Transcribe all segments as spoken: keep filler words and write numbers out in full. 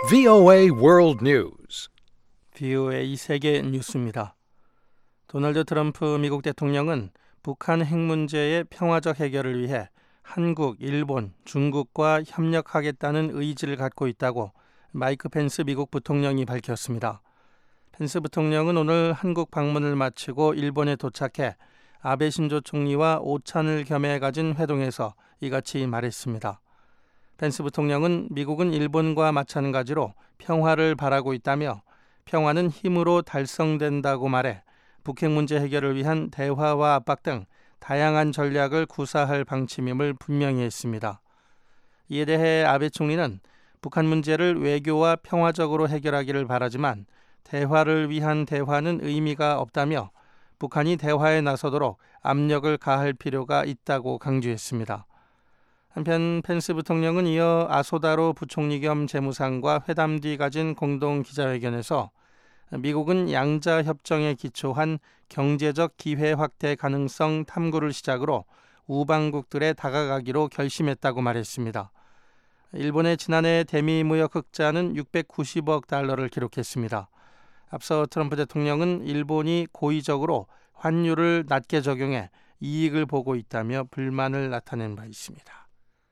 브이오에이 World News. 브이오에이 세계 뉴스입니다. 도널드 트럼프 미국 대통령은 북한 핵 문제의 평화적 해결을 위해 한국, 일본, 중국과 협력하겠다는 의지를 갖고 있다고 마이크 펜스 미국 부통령이 밝혔습니다. 펜스 부통령은 오늘 한국 방문을 마치고 일본에 도착해 아베 신조 총리와 오찬을 겸해 가진 회동에서 이같이 말했습니다. 펜스 부통령은 미국은 일본과 마찬가지로 평화를 바라고 있다며 평화는 힘으로 달성된다고 말해 북핵 문제 해결을 위한 대화와 압박 등 다양한 전략을 구사할 방침임을 분명히 했습니다. 이에 대해 아베 총리는 북한 문제를 외교와 평화적으로 해결하기를 바라지만 대화를 위한 대화는 의미가 없다며 북한이 대화에 나서도록 압력을 가할 필요가 있다고 강조했습니다. 한편 펜스 부통령은 이어 아소다로 부총리 겸 재무상과 회담 뒤 가진 공동 기자회견에서 미국은 양자 협정에 기초한 경제적 기회 확대 가능성 탐구를 시작으로 우방국들에 다가가기로 결심했다고 말했습니다. 일본의 지난해 대미 무역 흑자는 육백구십억 달러를 기록했습니다. 앞서 트럼프 대통령은 일본이 고의적으로 환율을 낮게 적용해 이익을 보고 있다며 불만을 나타낸 바 있습니다.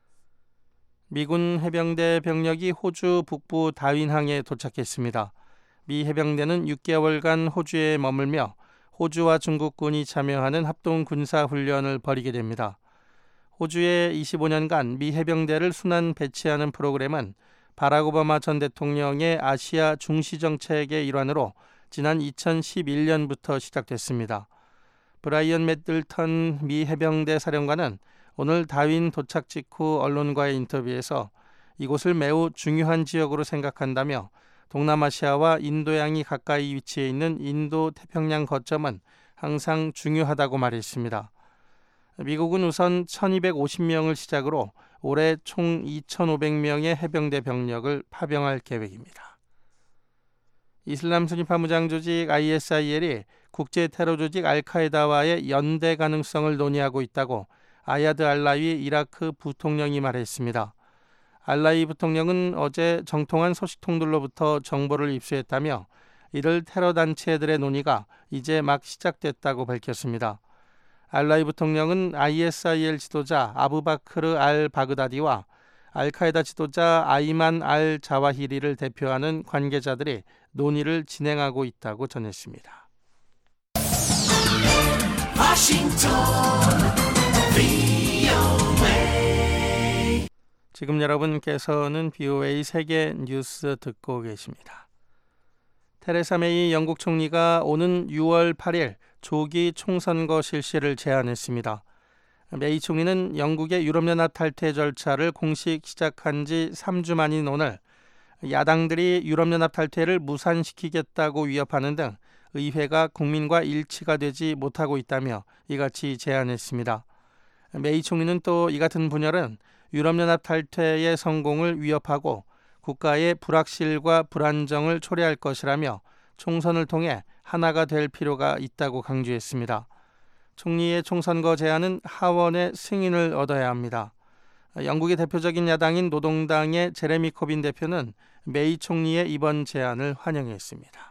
미군 해병대 병력이 호주 북부 다윈항에 도착했습니다. 미 해병대는 육 개월간 호주에 머물며 호주와 중국군이 참여하는 합동 군사훈련을 벌이게 됩니다. 호주에 이십오 년간 미 해병대를 순환 배치하는 프로그램은 바락 오바마 전 대통령의 아시아 중시 정책의 일환으로 지난 이천십일 년부터 시작됐습니다. 브라이언 매들턴 미 해병대 사령관은 오늘 다윈 도착 직후 언론과의 인터뷰에서 이곳을 매우 중요한 지역으로 생각한다며 동남아시아와 인도양이 가까이 위치해 있는 인도 태평양 거점은 항상 중요하다고 말했습니다. 미국은 우선 천이백오십 명을 시작으로 올해 총 이천오백 명의 해병대 병력을 파병할 계획입니다. 이슬람 순위파 무장 조직 아이에스아이엘이 국제 테러 조직 알카에다와의 연대 가능성을 논의하고 있다고 아야드 알라위 이라크 부통령이 말했습니다. 알라위 부통령은 어제 정통한 소식통들로부터 정보를 입수했다며 이를 테러 단체들의 논의가 이제 막 시작됐다고 밝혔습니다. 알라위 부통령은 아이에스아이엘 지도자 아부바크르 알 바그다디와 알카에다 지도자 아이만 알 자와히리를 대표하는 관계자들이 논의를 진행하고 있다고 전했습니다. 워싱턴 브이오에이. 지금 여러분께서는 브이오에이 세계 뉴스 듣고 계십니다. 테레사 메이 영국 총리가 오는 유월 팔일 조기 총선거 실시를 제안했습니다. 메이 총리는 영국의 유럽연합 탈퇴 절차를 공식 시작한 지 삼 주 만인 오늘 야당들이 유럽연합 탈퇴를 무산시키겠다고 위협하는 등 의회가 국민과 일치가 되지 못하고 있다며 이같이 제안했습니다. 메이 총리는 또 이 같은 분열은 유럽연합 탈퇴의 성공을 위협하고 국가의 불확실과 불안정을 초래할 것이라며 총선을 통해 하나가 될 필요가 있다고 강조했습니다. 총리의 총선거 제안은 하원의 승인을 얻어야 합니다. 영국의 대표적인 야당인 노동당의 제레미 코빈 대표는 메이 총리의 이번 제안을 환영했습니다.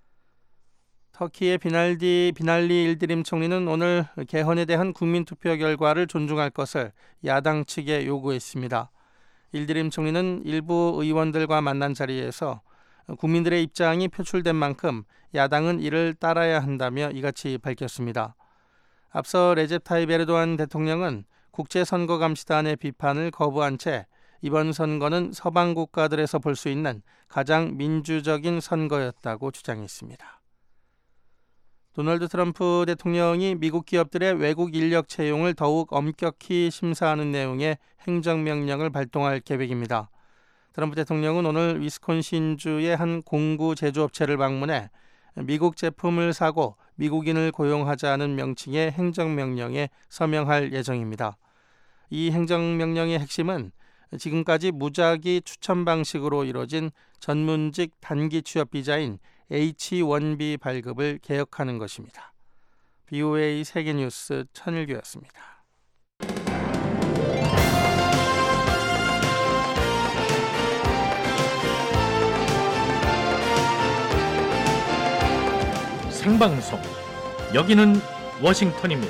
터키의 비날디 비날리 일드림 총리는 오늘 개헌에 대한 국민투표 결과를 존중할 것을 야당 측에 요구했습니다. 일드림 총리는 일부 의원들과 만난 자리에서 국민들의 입장이 표출된 만큼 야당은 이를 따라야 한다며 이같이 밝혔습니다. 앞서 레제 타입 에르도안 대통령은 국제선거감시단의 비판을 거부한 채 이번 선거는 서방 국가들에서 볼 수 있는 가장 민주적인 선거였다고 주장했습니다. 도널드 트럼프 대통령이 미국 기업들의 외국 인력 채용을 더욱 엄격히 심사하는 내용의 행정명령을 발동할 계획입니다. 트럼프 대통령은 오늘 위스콘신주의 한 공구 제조업체를 방문해 미국 제품을 사고 미국인을 고용하자는 명칭의 행정명령에 서명할 예정입니다. 이 행정명령의 핵심은 지금까지 무작위 추천 방식으로 이뤄진 전문직 단기 취업 비자인 에이치 원 비 발급을 개혁하는 것입니다. 브이오에이 세계뉴스 천일규였습니다. 생방송. 여기는 워싱턴입니다.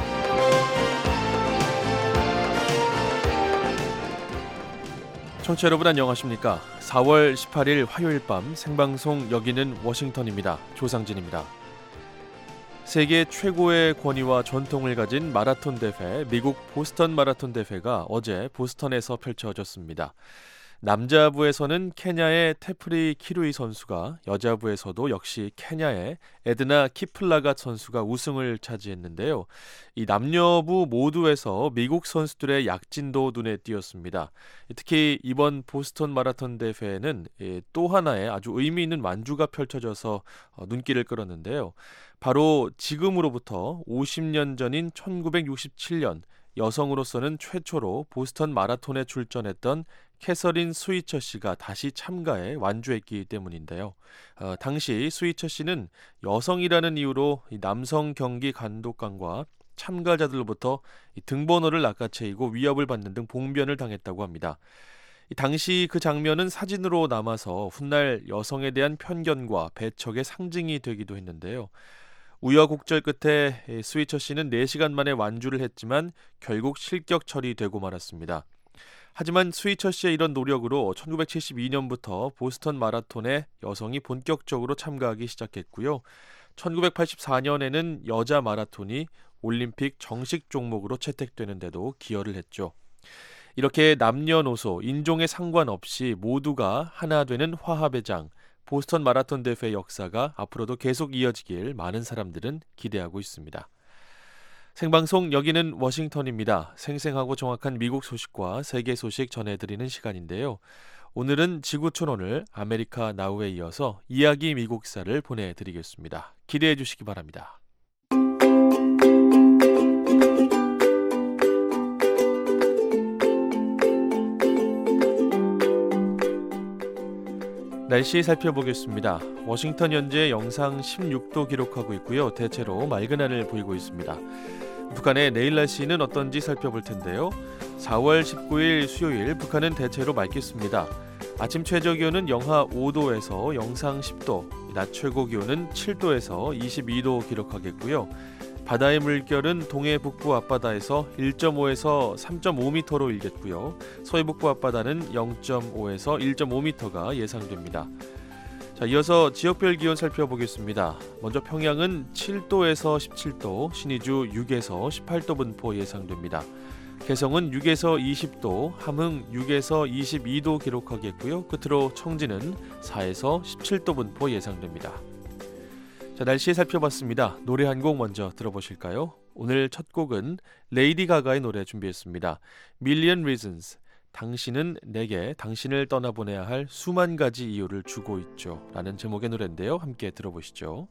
청취자 여러분 안녕하십니까? 사월 십팔일 화요일 밤 생방송 여기는 워싱턴입니다. 조상진입니다. 세계 최고의 권위와 전통을 가진 마라톤 대회, 미국 보스턴 마라톤 대회가 어제 보스턴에서 펼쳐졌습니다. 남자부에서는 케냐의 테프리 키루이 선수가, 여자부에서도 역시 케냐의 에드나 키플라갓 선수가 우승을 차지했는데요. 이 남녀부 모두에서 미국 선수들의 약진도 눈에 띄었습니다. 특히 이번 보스턴 마라톤 대회에는 또 하나의 아주 의미 있는 완주가 펼쳐져서 눈길을 끌었는데요. 바로 지금으로부터 오십 년 전인 천구백육십칠 년 여성으로서는 최초로 보스턴 마라톤에 출전했던 캐서린 스위처 씨가 다시 참가해 완주했기 때문인데요. 어, 당시 스위처 씨는 여성이라는 이유로 남성 경기 감독관과 참가자들로부터 등번호를 낚아채이고 위협을 받는 등 봉변을 당했다고 합니다. 당시 그 장면은 사진으로 남아서 훗날 여성에 대한 편견과 배척의 상징이 되기도 했는데요. 우여곡절 끝에 스위처 씨는 네 시간 만에 완주를 했지만 결국 실격 처리되고 말았습니다. 하지만 스위처 씨의 이런 노력으로 천구백칠십이 년부터 보스턴 마라톤에 여성이 본격적으로 참가하기 시작했고요. 천구백팔십사 년에는 여자 마라톤이 올림픽 정식 종목으로 채택되는 데도 기여를 했죠. 이렇게 남녀노소, 인종에 상관없이 모두가 하나 되는 화합의 장, 보스턴 마라톤 대회 역사가 앞으로도 계속 이어지길 많은 사람들은 기대하고 있습니다. 생방송 여기는 워싱턴입니다. 생생하고 정확한 미국 소식과 세계 소식 전해드리는 시간인데요. 오늘은 지구촌오늘 아메리카 나우에 이어서 이야기 미국사를 보내드리겠습니다. 기대해 주시기 바랍니다. 날씨 살펴보겠습니다. 워싱턴 현재 영상 십육 도 기록하고 있고요. 대체로 맑은 하늘 보이고 있습니다. 북한의 내일 날씨는 어떤지 살펴볼 텐데요. 사월 십구일 수요일 북한은 대체로 맑겠습니다. 아침 최저 기온은 영하 오 도에서 영상 십 도, 낮 최고 기온은 칠 도에서 이십이 도 기록하겠고요. 바다의 물결은 동해 북부 앞바다에서 일 점 오에서 삼 점 오 미터로 일겠고요. 서해 북부 앞바다는 영 점 오에서 일 점 오 미터가 예상됩니다. 자, 이어서 지역별 기온 살펴보겠습니다. 먼저 평양은 칠 도에서 십칠 도, 신의주 육에서 십팔 도 분포 예상됩니다. 개성은 육에서 이십 도, 함흥 육에서 이십이 도 기록하겠고요. 끝으로 청진은 사에서 십칠 도 분포 예상됩니다. 자, 날씨 살펴봤습니다. 노래 한 곡 먼저 들어보실까요? 오늘 첫 곡은 레이디 가가의 노래 준비했습니다. Million Reasons. 당신은 내게 당신을 떠나보내야 할 수만 가지 이유를 주고 있죠. 라는 제목의 노래인데요. 함께 들어보시죠.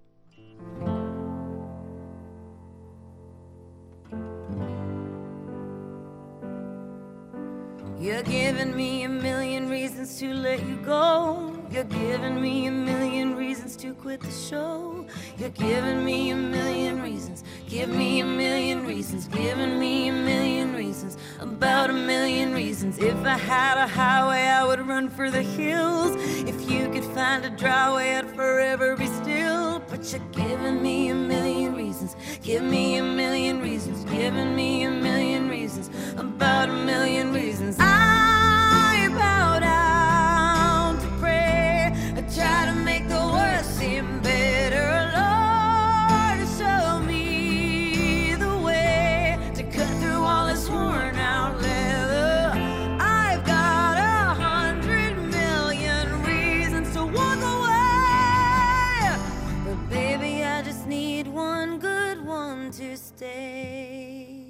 You're giving me a million reasons to let you go. You're giving me a million reasons to quit the show. You're giving me a million reasons. Give me a million reasons. Giving me a million reasons. About a million reasons. If I had a highway, I would run for the hills. If you could find a dry way, I'd forever be still. But you're giving me a million reasons. Give me a million reasons. Giving me a million reasons. About a million reasons. I bow down to pray. I try to make the worst seem better. Lord, show me the way to cut through all this worn out leather. I've got a hundred million reasons to walk away, but baby, I just need one good one to stay.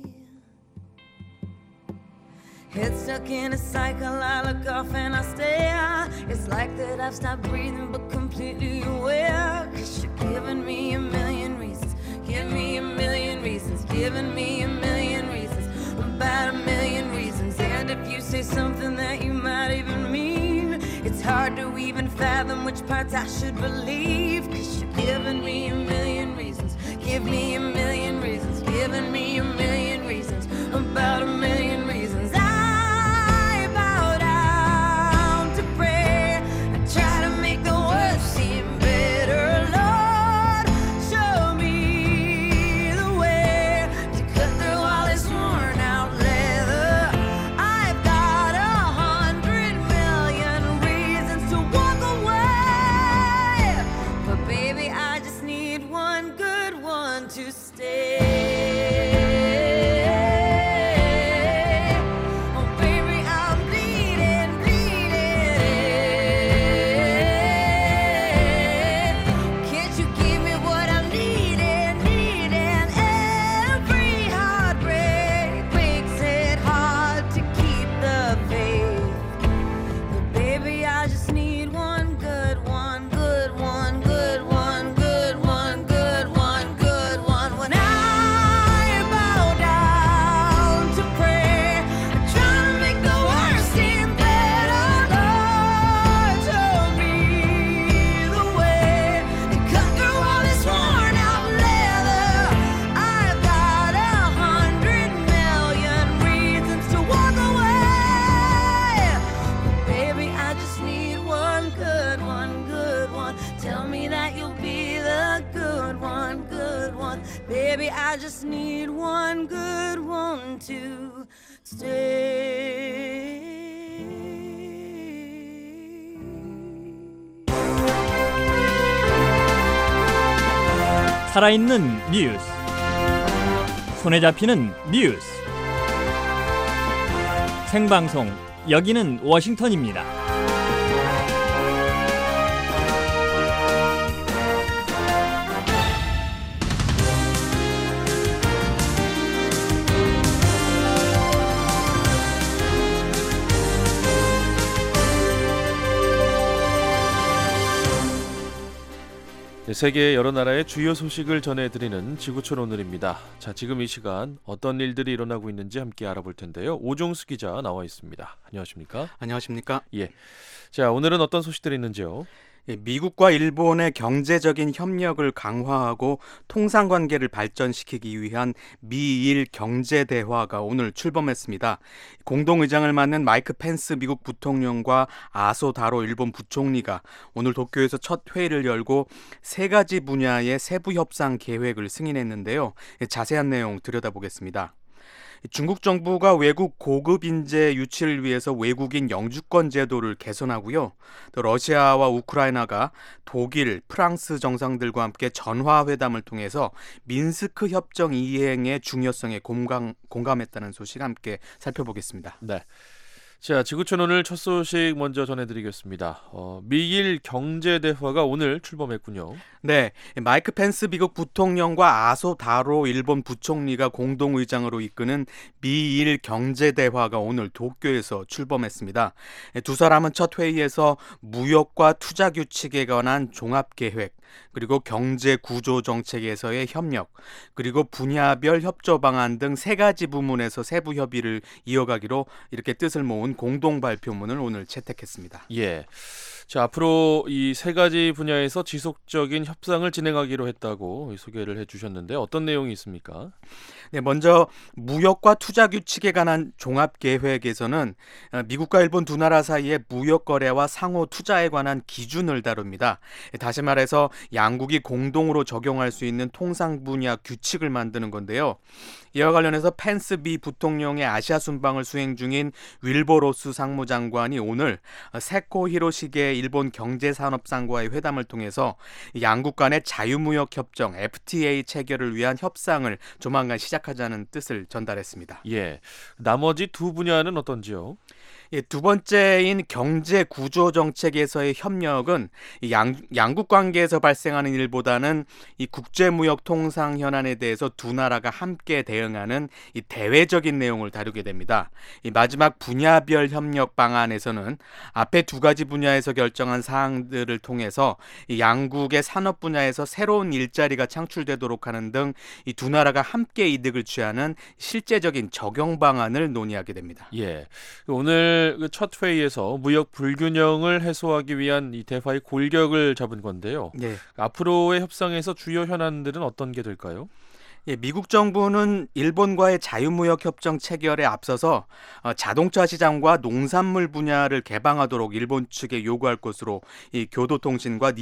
Head stuck in a cycle, I look off and I stare. It's like that I've stopped breathing but completely aware. Cause you're giving me a million reasons. Give me a million reasons. Giving me a million reasons. About a million reasons. And if you say something that you might even mean, it's hard to even fathom which parts I should believe. Cause you're giving me a million reasons. Give me a million reasons. Giving me a million reasons. About a million reasons. I bow down to pray. I try to make the world seem better. Lord, just need one good one to stay. 살아있는 뉴스, 손에 잡히는 뉴스, 생방송 여기는 워싱턴입니다. 세계 여러 나라의 주요 소식을 전해드리는 지구촌 오늘입니다. 자, 지금 이 시간 어떤 일들이 일어나고 있는지 함께 알아볼 텐데요. 오종수 기자 나와 있습니다. 안녕하십니까? 안녕하십니까? 예. 자, 오늘은 어떤 소식들이 있는지요? 미국과 일본의 경제적인 협력을 강화하고 통상관계를 발전시키기 위한 미일 경제대화가 오늘 출범했습니다. 공동의장을 맡는 마이크 펜스 미국 부통령과 아소 다로 일본 부총리가 오늘 도쿄에서 첫 회의를 열고 세 가지 분야의 세부 협상 계획을 승인했는데요. 자세한 내용 들여다보겠습니다. 중국 정부가 외국 고급 인재 유치를 위해서 외국인 영주권 제도를 개선하고요. 또 러시아와 우크라이나가 독일, 프랑스 정상들과 함께 전화회담을 통해서 민스크 협정 이행의 중요성에 공감, 공감했다는 소식 함께 살펴보겠습니다. 네. 자, 지구촌 오늘 첫 소식 먼저 전해드리겠습니다. 어, 미일 경제대화가 오늘 출범했군요. 네, 마이크 펜스 미국 부통령과 아소 다로 일본 부총리가 공동의장으로 이끄는 미일 경제대화가 오늘 도쿄에서 출범했습니다. 두 사람은 첫 회의에서 무역과 투자 규칙에 관한 종합계획, 그리고 경제 구조 정책에서의 협력, 그리고 분야별 협조 방안 등 세 가지 부문에서 세부 협의를 이어가기로 이렇게 뜻을 모은 공동 발표문을 오늘 채택했습니다. 예. 자, 앞으로 이 세 가지 분야에서 지속적인 협상을 진행하기로 했다고 소개를 해주셨는데 어떤 내용이 있습니까? 네, 먼저 무역과 투자 규칙에 관한 종합계획에서는 미국과 일본 두 나라 사이의 무역 거래와 상호 투자에 관한 기준을 다룹니다. 다시 말해서 양국이 공동으로 적용할 수 있는 통상 분야 규칙을 만드는 건데요. 이와 관련해서 펜스 미 부통령의 아시아 순방을 수행 중인 윌버로스 상무장관이 오늘 세코 히로시게 일본 경제산업상과의 회담을 통해서 양국 간의 자유무역 협정 에프티에이 체결을 위한 협상을 조만간 시작하자는 뜻을 전달했습니다. 예. 나머지 두 분야는 어떤지요? 예, 두 번째인 경제 구조 정책에서의 협력은 양, 양국 관계에서 발생하는 일보다는 이 국제무역 통상 현안에 대해서 두 나라가 함께 대응하는 이 대외적인 내용을 다루게 됩니다. 이 마지막 분야별 협력 방안에서는 앞에 두 가지 분야에서 결정한 사항들을 통해서 이 양국의 산업 분야에서 새로운 일자리가 창출되도록 하는 등 이 두 나라가 함께 이득을 취하는 실제적인 적용 방안을 논의하게 됩니다. 예. 오늘 첫 회의에서 무역 불균형을 해소하기 위한 이 대화의 골격을 잡은 건데요. 네. 앞으로의 협상에서 주요 현안들은 어떤 게 될까요? 예, 미국 정부는 일본과의 자유무역 협정 체결에 앞서서 어, 자동차 시장과 농산물 분야를 개방하도록 일본 측에 요구할 것으로 이 교도통신과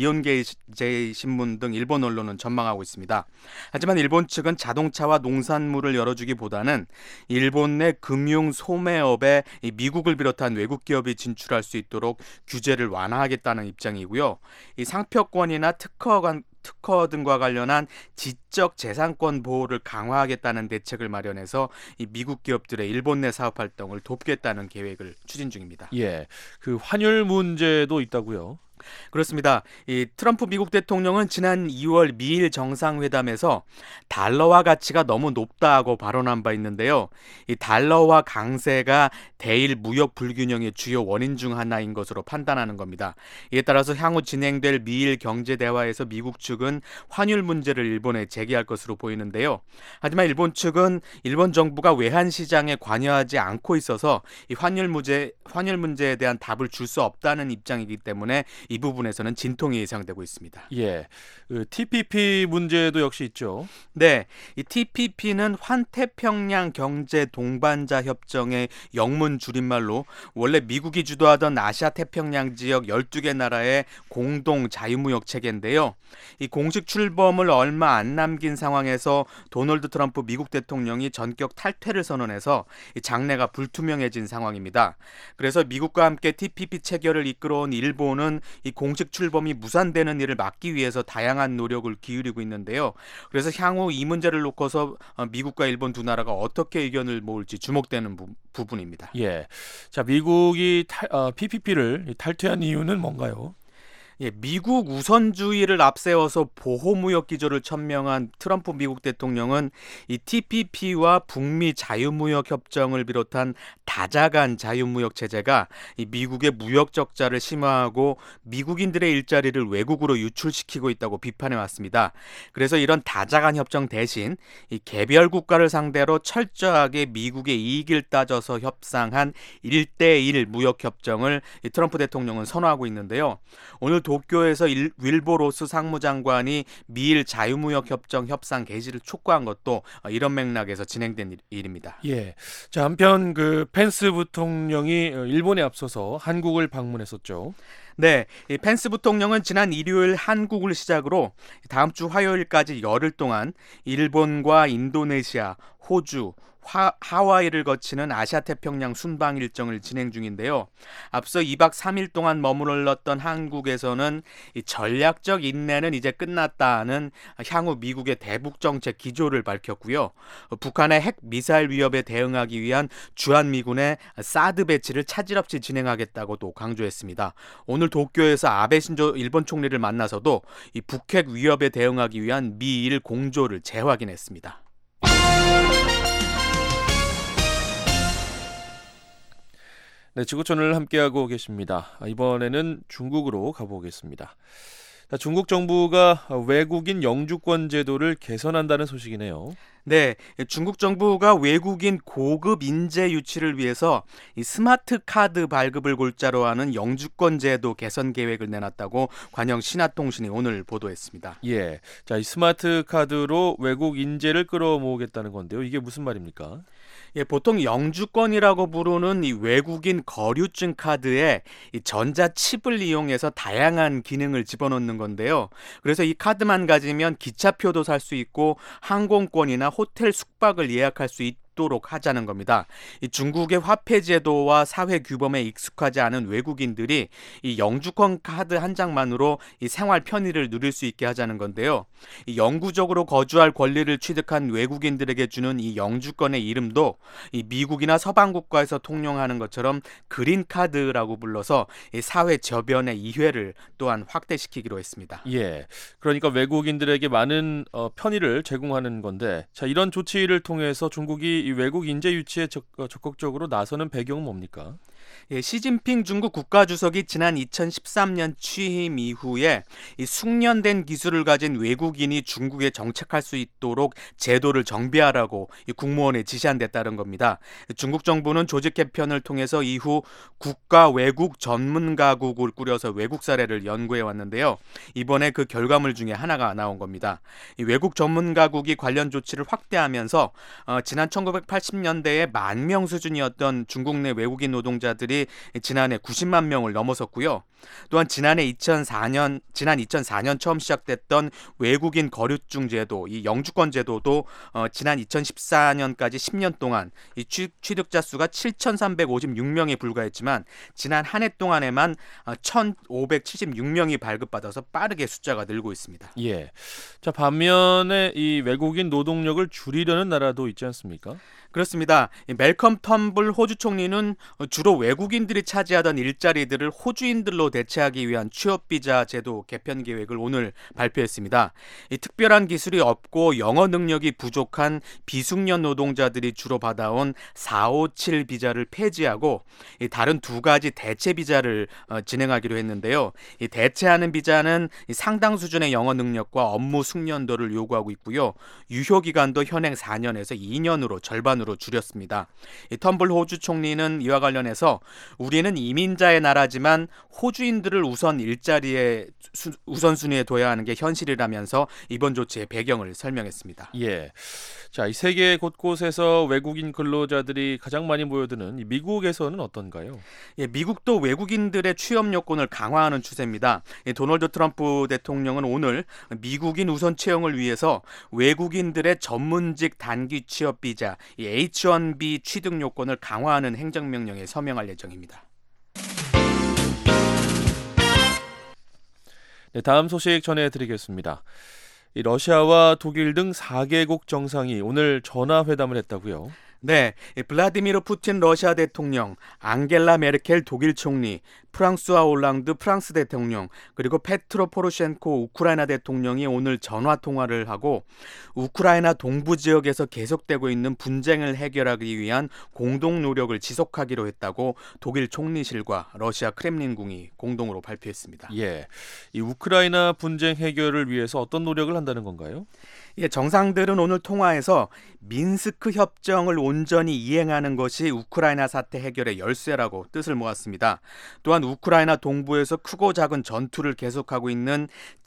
니혼게이 신문 등 일본 언론은 전망하고 있습니다. 하지만 일본 측은 자동차와 농산물을 열어주기보다는 일본 내 금융 소매업에 이 미국을 비롯한 외국 기업이 진출할 수 있도록 규제를 완화하겠다는 입장이고요. 이 상표권이나 특허 관 특허 등과 관련한 지적 재산권 보호를 강화하겠다는 대책을 마련해서 이 미국 기업들의 일본 내 사업 활동을 돕겠다는 계획을 추진 중입니다. 예, 그 환율 문제도 있다고요? 그렇습니다. 이 트럼프 미국 대통령은 지난 이월 미일 정상회담에서 달러화 가치가 너무 높다고 발언한 바 있는데요. 이 달러화 강세가 대일 무역 불균형의 주요 원인 중 하나인 것으로 판단하는 겁니다. 이에 따라서 향후 진행될 미일 경제 대화에서 미국 측은 환율 문제를 일본에 제기할 것으로 보이는데요. 하지만 일본 측은 일본 정부가 외환 시장에 관여하지 않고 있어서 이 환율 문제 환율 문제에 대한 답을 줄 수 없다는 입장이기 때문에 이 부분에서는 진통이 예상되고 있습니다. 예, 그 티피피 문제도 역시 있죠. 네, 이 티피피는 환태평양 경제 동반자 협정의 영문 줄임말로 원래 미국이 주도하던 아시아 태평양 지역 열두 개 나라의 공동 자유무역 체계인데요. 이 공식 출범을 얼마 안 남긴 상황에서 도널드 트럼프 미국 대통령이 전격 탈퇴를 선언해서 이 장래가 불투명해진 상황입니다. 그래서 미국과 함께 티피피 체결을 이끌어온 일본은 이 공식 출범이 무산되는 일을 막기 위해서 다양한 노력을 기울이고 있는데요. 그래서 향후 이 문제를 놓고서 미국과 일본 두 나라가 어떻게 의견을 모을지 주목되는 부, 부분입니다. 예, 자 미국이 탈, 어, 피피피를 탈퇴한 이유는 뭔가요? 예, 미국 우선주의를 앞세워서 보호무역 기조를 천명한 트럼프 미국 대통령은 이 티피피와 북미 자유무역 협정을 비롯한 다자간 자유무역 체제가 이 미국의 무역 적자를 심화하고 미국인들의 일자리를 외국으로 유출시키고 있다고 비판해 왔습니다. 그래서 이런 다자간 협정 대신 이 개별 국가를 상대로 철저하게 미국의 이익을 따져서 협상한 일 대일 무역 협정을 이 트럼프 대통령은 선호하고 있는데요. 오늘 도쿄에서 일, 윌보로스 상무장관이 미일 자유무역협정 협상 개시를 촉구한 것도 이런 맥락에서 진행된 일, 일입니다. 예, 자 한편 그 펜스 부통령이 일본에 앞서서 한국을 방문했었죠. 네, 이 펜스 부통령은 지난 일요일 한국을 시작으로 다음 주 화요일까지 열흘 동안 일본과 인도네시아, 호주, 하, 하와이를 거치는 아시아태평양 순방 일정을 진행 중인데요. 앞서 이 박 삼 일 동안 머물렀던 한국에서는 이 전략적 인내는 이제 끝났다는 향후 미국의 대북정책 기조를 밝혔고요. 북한의 핵 미사일 위협에 대응하기 위한 주한미군의 사드 배치를 차질 없이 진행하겠다고도 강조했습니다. 오늘 도쿄에서 아베 신조 일본 총리를 만나서도 이 북핵 위협에 대응하기 위한 미일 공조를 재확인했습니다. 네, 지구촌을 함께하고 계십니다. 이번에는 중국으로 가보겠습니다. 중국 정부가 외국인 영주권 제도를 개선한다는 소식이네요. 네, 중국 정부가 외국인 고급 인재 유치를 위해서 이 스마트 카드 발급을 골자로 하는 영주권 제도 개선 계획을 내놨다고 관영 신화통신이 오늘 보도했습니다. 예, 자, 이 스마트 카드로 외국 인재를 끌어모으겠다는 건데요. 이게 무슨 말입니까? 예, 보통 영주권이라고 부르는 이 외국인 거류증 카드에 이 전자칩을 이용해서 다양한 기능을 집어넣는 건데요. 그래서 이 카드만 가지면 기차표도 살 수 있고 항공권이나 호텔 숙박을 예약할 수 있도록 하자는 겁니다. 이 중국의 화폐 제도와 사회 규범에 익숙하지 않은 외국인들이 이 영주권 카드 한 장만으로 이 생활 편의를 누릴 수 있게 하자는 건데요. 이 영구적으로 거주할 권리를 취득한 외국인들에게 주는 이 영주권의 이름도 이 미국이나 서방 국가에서 통용하는 것처럼 그린 카드라고 불러서 이 사회 저변의 이해를 또한 확대시키기로 했습니다. 예, 그러니까 외국인들에게 많은 어, 편의를 제공하는 건데, 자 이런 조치를 통해서 중국이 이 외국 인재 유치에 적, 어, 적극적으로 나서는 배경은 뭡니까? 예, 시진핑 중국 국가주석이 지난 이천십삼 년 취임 이후에 이 숙련된 기술을 가진 외국인이 중국에 정착할 수 있도록 제도를 정비하라고 이 국무원에 지시한 데 따른 겁니다. 중국 정부는 조직 개편을 통해서 이후 국가 외국 전문가국을 꾸려서 외국 사례를 연구해 왔는데요. 이번에 그 결과물 중에 하나가 나온 겁니다. 이 외국 전문가국이 관련 조치를 확대하면서 어, 지난 천구백팔십 년대에 만 명 수준이었던 중국 내 외국인 노동자들이 지난해 구십만 명을 넘어섰고요. 또한 지난해 이천사 년 지난 이천사 년 처음 시작됐던 외국인 거류증 제도, 이 영주권 제도도 어, 지난 이천십사 년까지 십 년 동안 이 취, 취득자 수가 칠천삼백오십육 명에 불과했지만 지난 한 해 동안에만 어, 천오백칠십육 명이 발급받아서 빠르게 숫자가 늘고 있습니다. 예. 자 반면에 이 외국인 노동력을 줄이려는 나라도 있지 않습니까? 그렇습니다. 멜컴 텀블 호주 총리는 주로 외국인들이 차지하던 일자리들을 호주인들로 대체하기 위한 취업비자 제도 개편 계획을 오늘 발표했습니다. 이 특별한 기술이 없고 영어 능력이 부족한 비숙련 노동자들이 주로 받아온 사오칠 비자를 폐지하고 이 다른 두 가지 대체 비자를 어, 진행하기로 했는데요. 이 대체하는 비자는 이 상당 수준의 영어 능력과 업무 숙련도를 요구하고 있고요. 유효 기간도 현행 사 년에서 이 년으로 절반으로 년으로 줄였습니다. 이 텀블 호주 총리는 이와 관련해서 우리는 이민자의 나라지만 호주인들을 우선 일자리에 수, 우선순위에 둬야 하는 게 현실이라면서 이번 조치의 배경을 설명했습니다. 예. 자, 이 세계 곳곳에서 외국인 근로자들이 가장 많이 모여드는 이 미국에서는 어떤가요? 예, 미국도 외국인들의 취업 요건을 강화하는 추세입니다. 예, 도널드 트럼프 대통령은 오늘 미국인 우선 채용을 위해서 외국인들의 전문직 단기 취업 비자 이 에이치 원 비 취득 요건을 강화하는 행정명령에 서명할 예정입니다. 네, 다음 소식 전해드리겠습니다. 이 러시아와 독일 등 사 개국 정상이 오늘 전화회담을 했다고요? 네, 블라디미르 푸틴 러시아 대통령, 앙겔라 메르켈 독일 총리, 프랑스와 올랑드 프랑스 대통령, 그리고 페트로 포로셴코 우크라이나 대통령이 오늘 전화 통화를 하고 우크라이나 동부 지역에서 계속되고 있는 분쟁을 해결하기 위한 공동 노력을 지속하기로 했다고 독일 총리실과 러시아 크렘린궁이 공동으로 발표했습니다. 예, 이 우크라이나 분쟁 해결을 위해서 어떤 노력을 한다는 건가요? 예, 정상들은 오늘 통화에서 민스크 협정을 온전히 이행하는 것이 우크라이나 사태 해결의 열쇠라고 뜻을 모았습니다. 또한 우크라이나 동부에서 크고 작은 전투를 계속하고 있는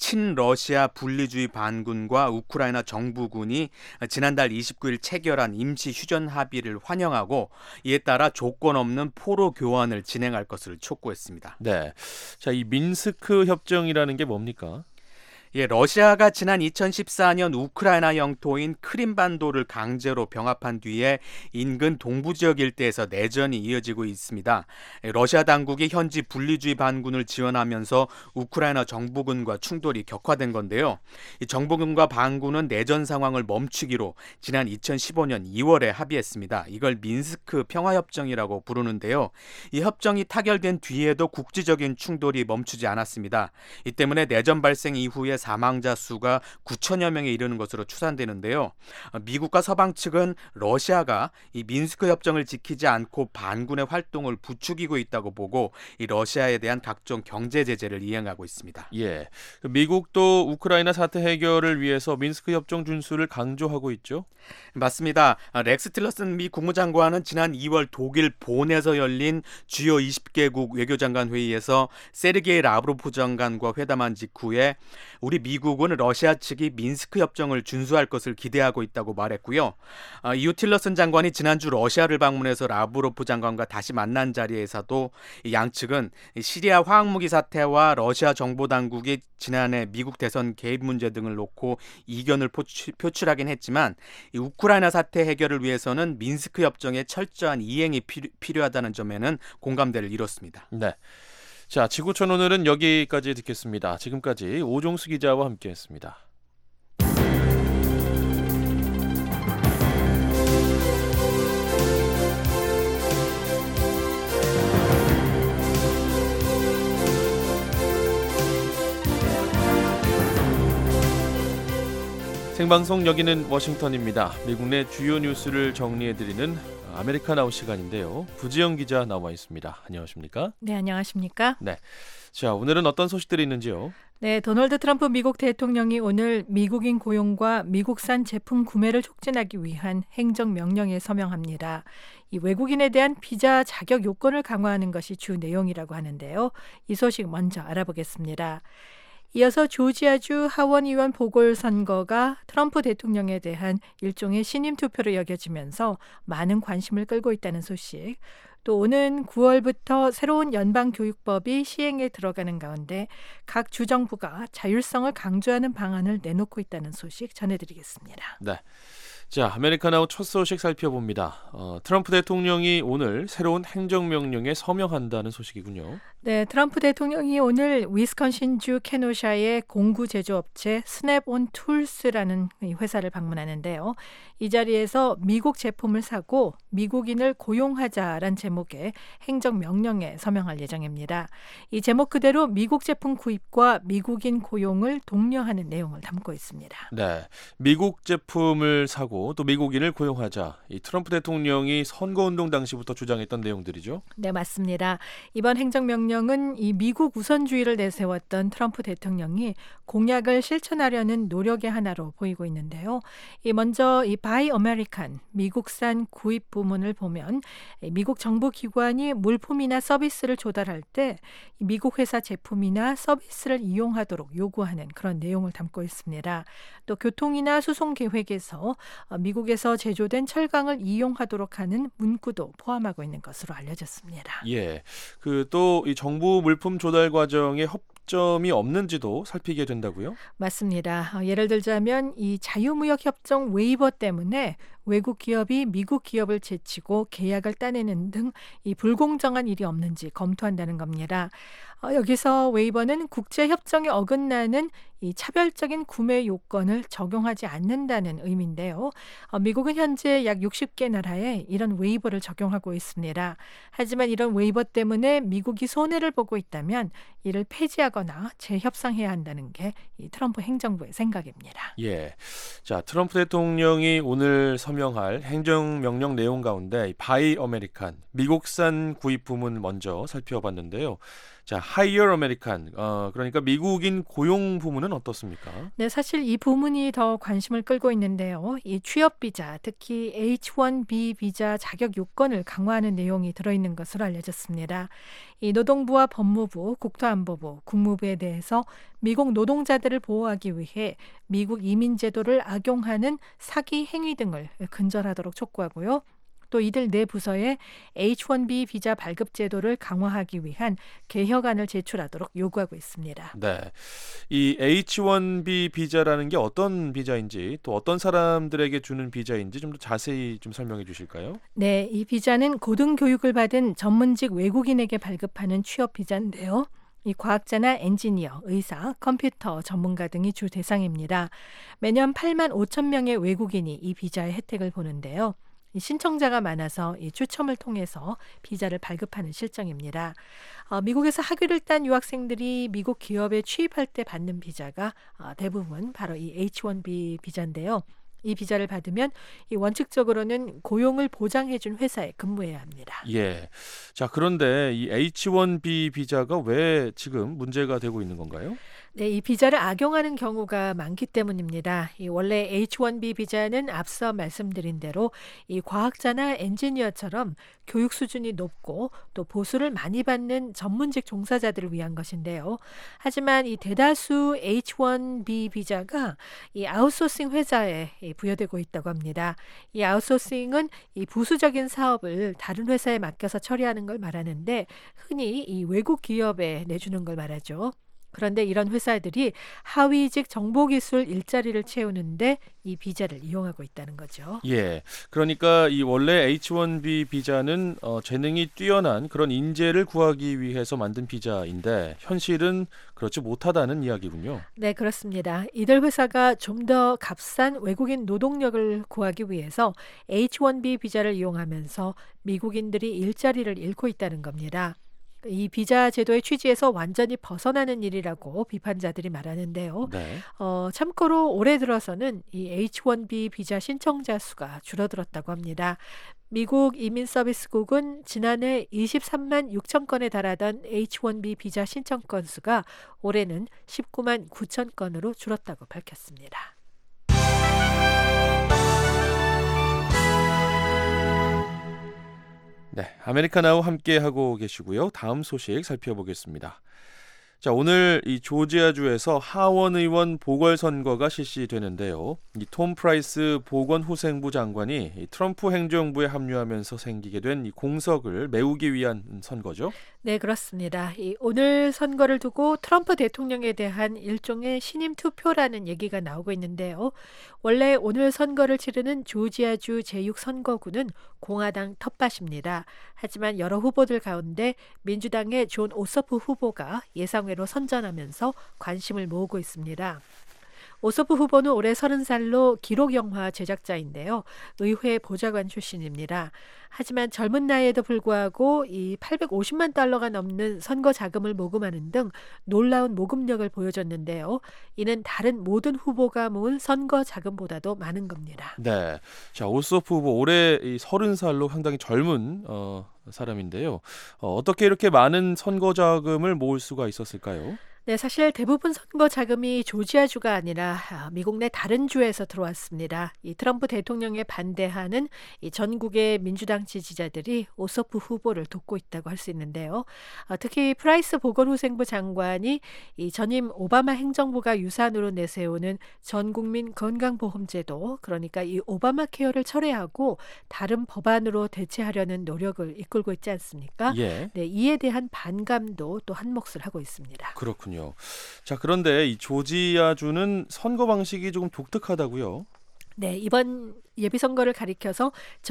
친러시아 분리주의 반군과 우크라이나 정부군이 지난달 이십구 일 체결한 임시 휴전 합의를 환영하고 이에 따라 조건 없는 포로 교환을 진행할 것을 촉구했습니다. 네, 자, 이 민스크 협정이라는 게 뭡니까? 예, 러시아가 지난 이천십사 년 우크라이나 영토인 크림반도를 강제로 병합한 뒤에 인근 동부 지역 일대에서 내전이 이어지고 있습니다. 예, 러시아 당국이 현지 분리주의 반군을 지원하면서 우크라이나 정부군과 충돌이 격화된 건데요. 이 정부군과 반군은 내전 상황을 멈추기로 지난 이천십오 년 이월에 합의했습니다. 이걸 민스크 평화협정이라고 부르는데요. 이 협정이 타결된 뒤에도 국지적인 충돌이 멈추지 않았습니다. 이 때문에 내전 발생 이후에 사망자 수가 구천여 명에 이르는 것으로 추산되는데요. 미국과 서방 측은 러시아가 이 민스크 협정을 지키지 않고 반군의 활동을 부추기고 있다고 보고 이 러시아에 대한 각종 경제 제재를 이행하고 있습니다. 예, 미국도 우크라이나 사태 해결을 위해서 민스크 협정 준수를 강조하고 있죠? 맞습니다. 렉스 틸러슨 미 국무장관은 지난 이월 독일 본에서 열린 주요 이십 개국 외교장관 회의에서 세르게이 라브로프 장관과 회담한 직후에 우리 미국은 러시아 측이 민스크 협정을 준수할 것을 기대하고 있다고 말했고요. 이후 틸러슨 장관이 지난주 러시아를 방문해서 라브로프 장관과 다시 만난 자리에서도 양측은 시리아 화학무기 사태와 러시아 정보당국이 지난해 미국 대선 개입 문제 등을 놓고 이견을 표출하긴 했지만 이 우크라이나 사태 해결을 위해서는 민스크 협정의 철저한 이행이 필요, 필요하다는 점에는 공감대를 이뤘습니다. 네. 자, 지구촌 오늘은 여기까지 듣겠습니다. 지금까지 오종수 기자와 함께했습니다. 생방송 여기는 워싱턴입니다. 미국 내 주요 뉴스를 정리해드리는 아메리카나우 시간인데요. 부지영 기자 나와 있습니다. 안녕하십니까? 네, 안녕하십니까? 네. 자, 오늘은 어떤 소식들이 있는지요? 네, 도널드 트럼프 미국 대통령이 오늘 미국인 고용과 미국산 제품 구매를 촉진하기 위한 행정명령에 서명합니다. 이 외국인에 대한 비자 자격 요건을 강화하는 것이 주 내용이라고 하는데요. 이 소식 먼저 알아보겠습니다. 이어서 조지아주 하원의원 보궐선거가 트럼프 대통령에 대한 일종의 신임 투표로 여겨지면서 많은 관심을 끌고 있다는 소식, 또 오는 구월부터 새로운 연방교육법이 시행에 들어가는 가운데 각 주정부가 자율성을 강조하는 방안을 내놓고 있다는 소식 전해드리겠습니다. 네. 자, 아메리카나우 첫 소식 살펴봅니다. 어, 트럼프 대통령이 오늘 새로운 행정명령에 서명한다는 소식이군요. 네, 트럼프 대통령이 오늘 위스콘신주 케노샤의 공구 제조업체 스냅온 툴스라는 회사를 방문하는데요. 이 자리에서 미국 제품을 사고 미국인을 고용하자란 제목의 행정명령에 서명할 예정입니다. 이 제목 그대로 미국 제품 구입과 미국인 고용을 독려하는 내용을 담고 있습니다. 네, 미국 제품을 사고 말고 또 미국인을 고용하자. 이 트럼프 대통령이 선거운동 당시부터 주장했던 내용들이죠. 네, 맞습니다. 이번 행정명령은 이 미국 우선주의를 내세웠던 트럼프 대통령이 공약을 실천하려는 노력의 하나로 보이고 있는데요. 이 먼저 이 바이 아메리칸 미국산 구입 부문을 보면 미국 정부 기관이 물품이나 서비스를 조달할 때 미국 회사 제품이나 서비스를 이용하도록 요구하는 그런 내용을 담고 있습니다. 또 교통이나 수송 계획에서 미국에서 제조된 철강을 이용하도록 하는 문구도 포함하고 있는 것으로 알려졌습니다. 예, 그 또 이 정부 물품 조달 과정에 협점이 없는지도 살피게 된다고요? 맞습니다. 어, 예를 들자면 이 자유무역협정 웨이버 때문에 외국 기업이 미국 기업을 제치고 계약을 따내는 등 이 불공정한 일이 없는지 검토한다는 겁니다. 어, 여기서 웨이버는 국제협정에 어긋나는 이 차별적인 구매 요건을 적용하지 않는다는 의미인데요. 어, 미국은 현재 약 육십 개 나라에 이런 웨이버를 적용하고 있습니다. 하지만 이런 웨이버 때문에 미국이 손해를 보고 있다면 이를 폐지하거나 재협상해야 한다는 게 이 트럼프 행정부의 생각입니다. 예, 자 트럼프 대통령이 오늘 서명할 행정명령 내용 가운데 바이 아메리칸 미국산 구입 부문 먼저 살펴봤는데요. 자, 하이어 아메리칸, 어, 그러니까 미국인 고용 부문은 어떻습니까? 네, 사실 이 부문이 더 관심을 끌고 있는데요. 이 취업 비자, 특히 에이치 원 비 비자 자격 요건을 강화하는 내용이 들어있는 것으로 알려졌습니다. 이 노동부와 법무부, 국토안보부, 국무부에 대해서 미국 노동자들을 보호하기 위해 미국 이민 제도를 악용하는 사기 행위 등을 근절하도록 촉구하고요. 또 이들 내 부서에 에이치 원 비 비자 발급 제도를 강화하기 위한 개혁안을 제출하도록 요구하고 있습니다. 네, 이 에이치 원 비 비자라는 게 어떤 비자인지 또 어떤 사람들에게 주는 비자인지 좀 더 자세히 좀 설명해 주실까요? 네, 이 비자는 고등교육을 받은 전문직 외국인에게 발급하는 취업 비자인데요. 이 과학자나 엔지니어, 의사, 컴퓨터 전문가 등이 주 대상입니다. 매년 팔만 오천 명의 외국인이 이 비자의 혜택을 보는데요. 이 신청자가 많아서 이 추첨을 통해서 비자를 발급하는 실정입니다. 어, 미국에서 학위를 딴 유학생들이 미국 기업에 취입할 때 받는 비자가 어, 대부분 바로 이 에이치 원 비 비자인데요. 이 비자를 받으면 이 원칙적으로는 고용을 보장해준 회사에 근무해야 합니다. 예. 자, 그런데 이 에이치 원 비 비자가 왜 지금 문제가 되고 있는 건가요? 네, 이 비자를 악용하는 경우가 많기 때문입니다. 이 원래 에이치 원 비 비자는 앞서 말씀드린 대로 이 과학자나 엔지니어처럼 교육 수준이 높고 또 보수를 많이 받는 전문직 종사자들을 위한 것인데요. 하지만 이 대다수 에이치 원 비 비자가 이 아웃소싱 회사에 부여되고 있다고 합니다. 이 아웃소싱은 이 부수적인 사업을 다른 회사에 맡겨서 처리하는 걸 말하는데 흔히 이 외국 기업에 내주는 걸 말하죠. 그런데 이런 회사들이 하위직 정보기술 일자리를 채우는데 이 비자를 이용하고 있다는 거죠. 예, 그러니까 이 원래 에이치 원 비 비자는 어, 재능이 뛰어난 그런 인재를 구하기 위해서 만든 비자인데 현실은 그렇지 못하다는 이야기군요. 네, 그렇습니다. 이들 회사가 좀 더 값싼 외국인 노동력을 구하기 위해서 에이치 원 비 비자를 이용하면서 미국인들이 일자리를 잃고 있다는 겁니다. 이 비자 제도의 취지에서 완전히 벗어나는 일이라고 비판자들이 말하는데요. 네. 어, 참고로 올해 들어서는 이 에이치 원 비 비자 신청자 수가 줄어들었다고 합니다. 미국 이민서비스국은 지난해 이십삼만 육천 건에 달하던 에이치 원 비 비자 신청 건수가 올해는 십구만 구천 건으로 줄었다고 밝혔습니다. 네, 아메리카나우 함께 하고 계시고요. 다음 소식 살펴보겠습니다. 자, 오늘 이 조지아주에서 하원 의원 보궐선거가 실시되는데요. 이 톰 프라이스 보건후생부 장관이 이 트럼프 행정부에 합류하면서 생기게 된 이 공석을 메우기 위한 선거죠. 네, 그렇습니다. 이 오늘 선거를 두고 트럼프 대통령에 대한 일종의 신임 투표라는 얘기가 나오고 있는데요. 원래 오늘 선거를 치르는 조지아주 제육 선거구는 공화당 텃밭입니다. 하지만 여러 후보들 가운데 민주당의 존 오서프 후보가 예상외로 선전하면서 관심을 모으고 있습니다. 오소프 후보는 올해 서른 살로 기록 영화 제작자인데요. 의회 보좌관 출신입니다. 하지만 젊은 나이에도 불구하고 이 팔백오십만 달러가 넘는 선거 자금을 모금하는 등 놀라운 모금력을 보여줬는데요. 이는 다른 모든 후보가 모은 선거 자금보다도 많은 겁니다. 네, 자 오소프 후보 올해 이 서른 살로 상당히 젊은 어, 사람인데요. 어, 어떻게 이렇게 많은 선거 자금을 모을 수가 있었을까요? 네, 사실 대부분 선거 자금이 조지아주가 아니라 미국 내 다른 주에서 들어왔습니다. 이 트럼프 대통령에 반대하는 이 전국의 민주당 지지자들이 오소프 후보를 돕고 있다고 할 수 있는데요. 특히 프라이스 보건후생부 장관이 이 전임 오바마 행정부가 유산으로 내세우는 전국민 건강보험제도, 그러니까 이 오바마 케어를 철회하고 다른 법안으로 대체하려는 노력을 이끌고 있지 않습니까? 예. 네, 이에 대한 반감도 또 한 몫을 하고 있습니다. 그렇군요. 자, 그런데 이 조지아주는 선거 방식이 조금 독특하다고요? 네, 이번 예비선거를 가리켜서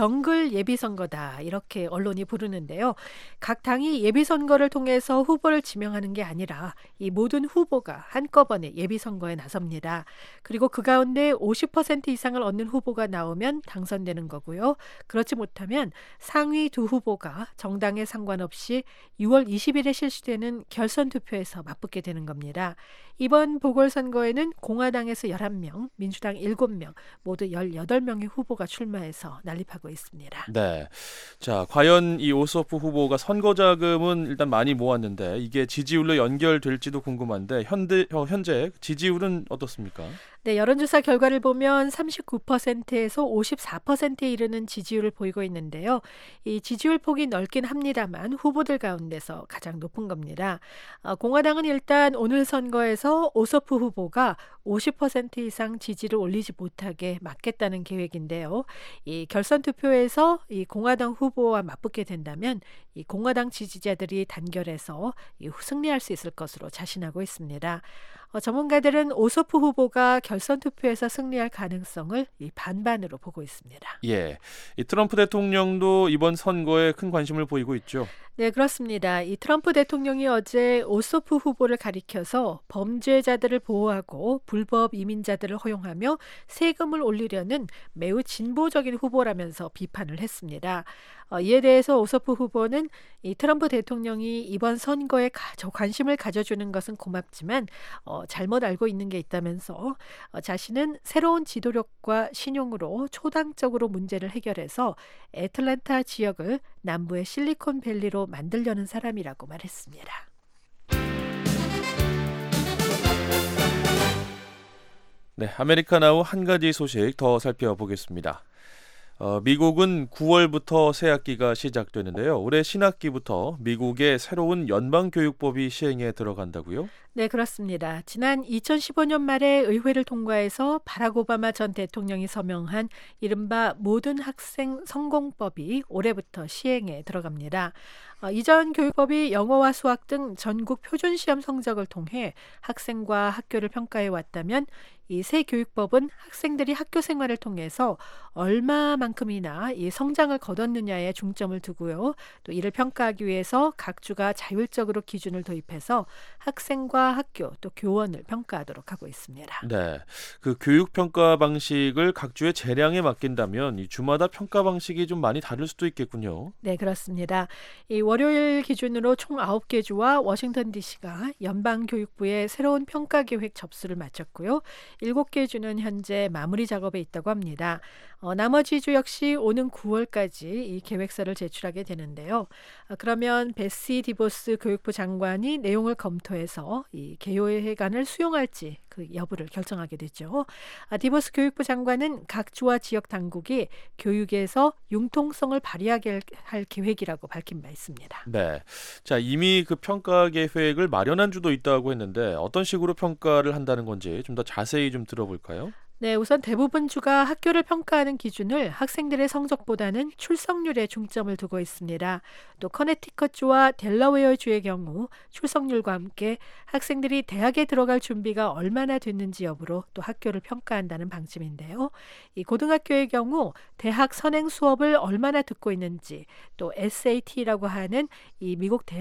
정글 예비선거다 이렇게 언론이 부르는데요. 각 당이 예비선거를 통해서 후보를 지명하는 게 아니라 이 모든 후보가 한꺼번에 예비선거에 나섭니다. 그리고 그 가운데 오십 퍼센트 이상을 얻는 후보가 나오면 당선되는 거고요. 그렇지 못하면 상위 두 후보가 정당에 상관없이 유월 이십일에 실시되는 결선 투표에서 맞붙게 되는 겁니다. 이번 보궐선거에는 공화당에서 열한 명, 민주당 일곱 명, 모두 열여덟 명의 후보가 출마해서 난립하고 있습니다. 네. 자, 과연 이 오소프 후보가 선거 자금은 일단 많이 모았는데 이게 지지율로 연결될지도 궁금한데 현재, 현재 지지율은 어떻습니까? 네, 여론조사 결과를 보면 삼십구 퍼센트에서 오십사 퍼센트에 이르는 지지율을 보이고 있는데요. 이 지지율 폭이 넓긴 합니다만 후보들 가운데서 가장 높은 겁니다. 어, 공화당은 일단 오늘 선거에서 오소프 후보가 오십 퍼센트 이상 지지를 올리지 못하게 막겠다는 계획인데요. 이 결선 투표에서 이 공화당 후보와 맞붙게 된다면 이 공화당 지지자들이 단결해서 이 승리할 수 있을 것으로 자신하고 있습니다. 어, 전문가들은 오소프 후보가 결선 투표에서 승리할 가능성을 이 반반으로 보고 있습니다. 예, 이 트럼프 대통령도 이번 선거에 큰 관심을 보이고 있죠. 네, 그렇습니다. 이 트럼프 대통령이 어제 오소프 후보를 가리켜서 범죄자들을 보호하고 불법 이민자들을 허용하며 세금을 올리려는 매우 진보적인 후보라면서 비판을 했습니다. 어, 이에 대해서 오소프 후보는 이 트럼프 대통령이 이번 선거에 가, 관심을 가져주는 것은 고맙지만 어, 잘못 알고 있는 게 있다면서 어, 자신은 새로운 지도력과 신용으로 초당적으로 문제를 해결해서 애틀랜타 지역을 남부의 실리콘밸리로 만들려는 사람이라고 말했습니다. 네, 아메리카나우 한 가지 소식 더 살펴보겠습니다. 어, 미국은 구월부터 새 학기가 시작되는데요. 올해 신학기부터 미국의 새로운 연방교육법이 시행에 들어간다고요? 네, 그렇습니다. 지난 이천십오 년 말에 의회를 통과해서 바락 오바마 전 대통령이 서명한 이른바 모든 학생 성공법이 올해부터 시행에 들어갑니다. 어, 이전 교육법이 영어와 수학 등 전국 표준시험 성적을 통해 학생과 학교를 평가해 왔다면 이 새 교육법은 학생들이 학교 생활을 통해서 얼마만큼이나 이 성장을 거뒀느냐에 중점을 두고요. 또 이를 평가하기 위해서 각 주가 자율적으로 기준을 도입해서 학생과 학교 또 교원을 평가하도록 하고 있습니다. 네, 그 교육 평가 방식을 각 주의 재량에 맡긴다면 이 주마다 평가 방식이 좀 많이 다를 수도 있겠군요. 네, 그렇습니다. 이 월요일 기준으로 총 아홉 개 주와 워싱턴 디씨가 연방교육부의 새로운 평가 계획 접수를 마쳤고요. 일곱 개 주는 현재 마무리 작업에 있다고 합니다. 어, 나머지 주 역시 오는 구월까지 이 계획서를 제출하게 되는데요. 아, 그러면 베시 디보스 교육부 장관이 내용을 검토해서 이 개요회관을 수용할지 그 여부를 결정하게 되죠. 아, 디보스 교육부 장관은 각 주와 지역 당국이 교육에서 융통성을 발휘하게 할 계획이라고 밝힌 바 있습니다. 네, 자 이미 그 평가 계획을 마련한 주도 있다고 했는데 어떤 식으로 평가를 한다는 건지 좀 더 자세히 좀 들어볼까요? 네, 우선 대부분 주가 학교를 평가하는 기준을 학생들의 성적보다는 출석률에 중점을 두고 있습니다. 또 커네티컷주와 델러웨어주의 경우 출석률과 함께 학생들이 대학에 들어갈 준비가 얼마나 됐는지 여부로 또 학교를 평가한다는 방침인데요. 이 고등학교의 경우 대학 선행 수업을 얼마나 듣고 있는지, 또 에스에이티라고 하는 이 미국 대학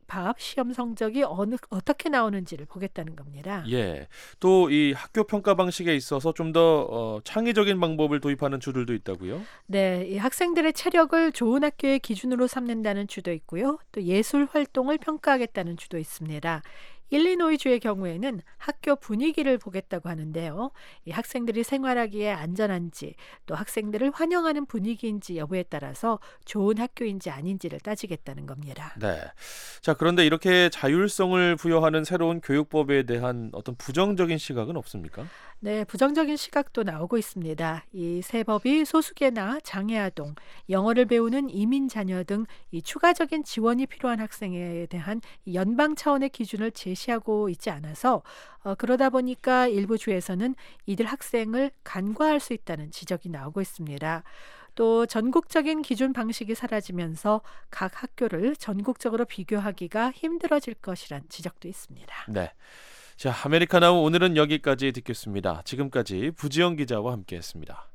집합, 시험 성적이 어느, 어떻게 나오는지를 보겠다는 겁니다. 예. 또 이 학교 평가 방식에 있어서 좀 더 어, 창의적인 방법을 도입하는 주들도 있다고요? 네, 이 학생들의 체력을 좋은 학교의 기준으로 삼는다는 주도 있고요. 또 예술 활동을 평가하겠다는 주도 있습니다. 일리노이주의 경우에는 학교 분위기를 보겠다고 하는데요. 이 학생들이 생활하기에 안전한지 또 학생들을 환영하는 분위기인지 여부에 따라서 좋은 학교인지 아닌지를 따지겠다는 겁니다. 네. 자, 그런데 이렇게 자율성을 부여하는 새로운 교육법에 대한 어떤 부정적인 시각은 없습니까? 네, 부정적인 시각도 나오고 있습니다. 이 새 법이 소수계나 장애아동, 영어를 배우는 이민 자녀 등 이 추가적인 지원이 필요한 학생에 대한 연방 차원의 기준을 제시하고 있지 않아서 어, 그러다 보니까 일부 주에서는 이들 학생을 간과할 수 있다는 지적이 나오고 있습니다. 또 전국적인 기준 방식이 사라지면서 각 학교를 전국적으로 비교하기가 힘들어질 것이란 지적도 있습니다. 네. 자, 아메리카나우 오늘은 여기까지 듣겠습니다. 지금까지 부지영 기자와 함께했습니다.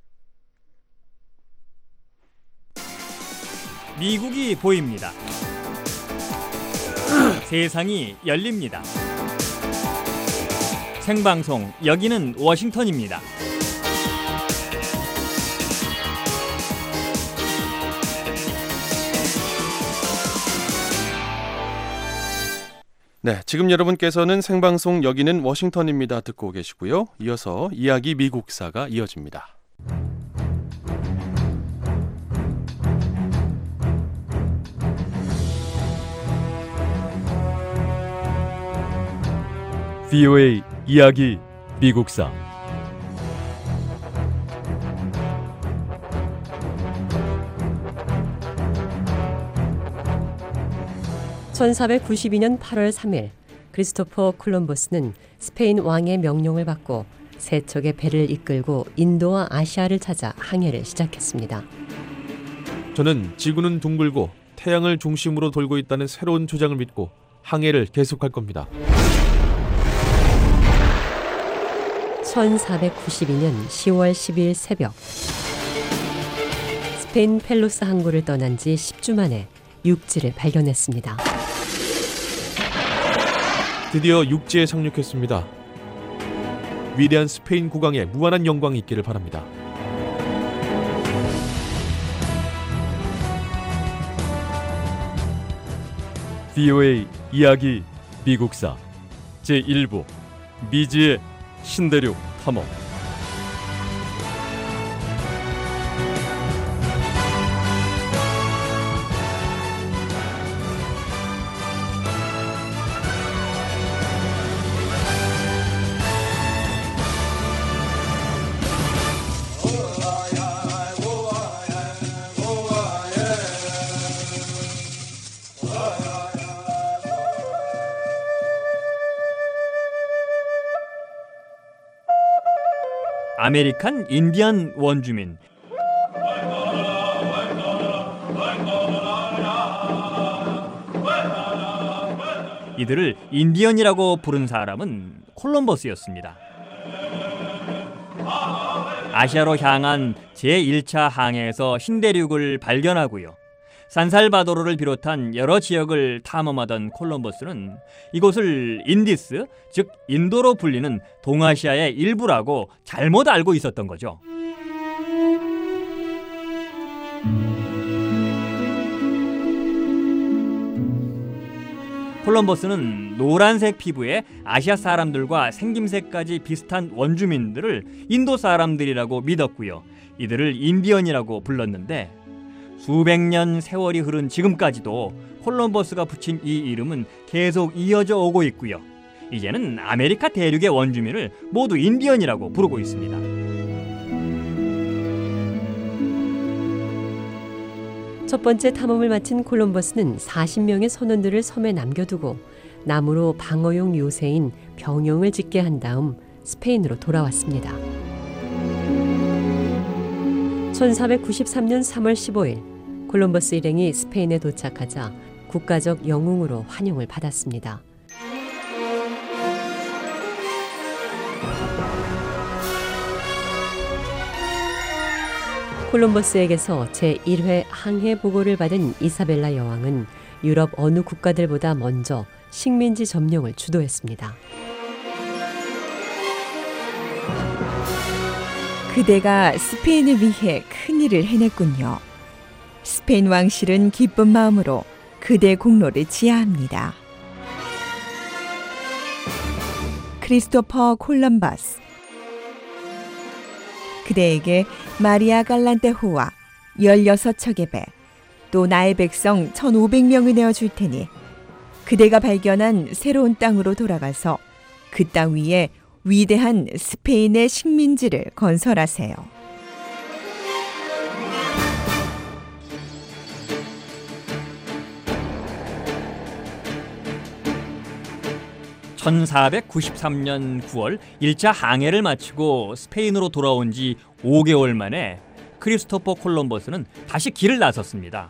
미국이 보입니다. 세상이 열립니다. 생방송 여기는 워싱턴입니다. 네, 지금 여러분께서는 생방송 여기는 워싱턴입니다 듣고 계시고요. 이어서 이야기 미국사가 이어집니다. 브이오에이 이야기 미국사. 천사백구십이 년 팔월 삼일 크리스토퍼 콜럼버스는 스페인 왕의 명령을 받고 세 척의 배를 이끌고 인도와 아시아를 찾아 항해를 시작했습니다. 저는 지구는 둥글고 태양을 중심으로 돌고 있다는 새로운 주장을 믿고 항해를 계속할 겁니다. 천사백구십이 년 시월 십이일 새벽, 스페인 펠로스 항구를 떠난 지 십 주 만에 육지를 발견했습니다. 드디어 육지에 상륙했습니다. 위대한 스페인 국왕에 무한한 영광이 있기를 바랍니다. 브이오에이 이야기 미국사 제일 부 미지의 신대륙 탐험. 아메리칸 인디안 원주민. 이들을 인디언이라고 부른 사람은 콜럼버스였습니다. 아시아로 향한 제일 차 항해에서 신대륙을 발견하고요. 산살바도르를 비롯한 여러 지역을 탐험하던 콜럼버스는 이곳을 인디스, 즉 인도로 불리는 동아시아의 일부라고 잘못 알고 있었던 거죠. 콜럼버스는 노란색 피부의 아시아 사람들과 생김새까지 비슷한 원주민들을 인도 사람들이라고 믿었고요. 이들을 인디언이라고 불렀는데 수백 년 세월이 흐른 지금까지도 콜럼버스가 붙인 이 이름은 계속 이어져 오고 있고요. 이제는 아메리카 대륙의 원주민을 모두 인디언이라고 부르고 있습니다. 첫 번째 탐험을 마친 콜럼버스는 사십 명의 선원들을 섬에 남겨두고 나무로 방어용 요새인 병용을 짓게 한 다음 스페인으로 돌아왔습니다. 천사백구십삼 년 삼월 십오일 콜럼버스 일행이 스페인에 도착하자 국가적 영웅으로 환영을 받았습니다. 콜럼버스에게서 제일 회 항해 보고를 받은 이사벨라 여왕은 유럽 어느 국가들보다 먼저 식민지 점령을 주도했습니다. 그대가 스페인을 위해 큰일을 해냈군요. 스페인 왕실은 기쁜 마음으로 그대 공로를 지하합니다. 크리스토퍼 콜럼버스. 그대에게 마리아 갈란테호와 열여섯 척의 배, 또 나의 백성 천오백 명을 내어줄 테니 그대가 발견한 새로운 땅으로 돌아가서 그 땅 위에 위대한 스페인의 식민지를 건설하세요. 천사백구십삼 년 구월 일 차 항해를 마치고 스페인으로 돌아온 지 오 개월 만에 크리스토퍼 콜럼버스는 다시 길을 나섰습니다.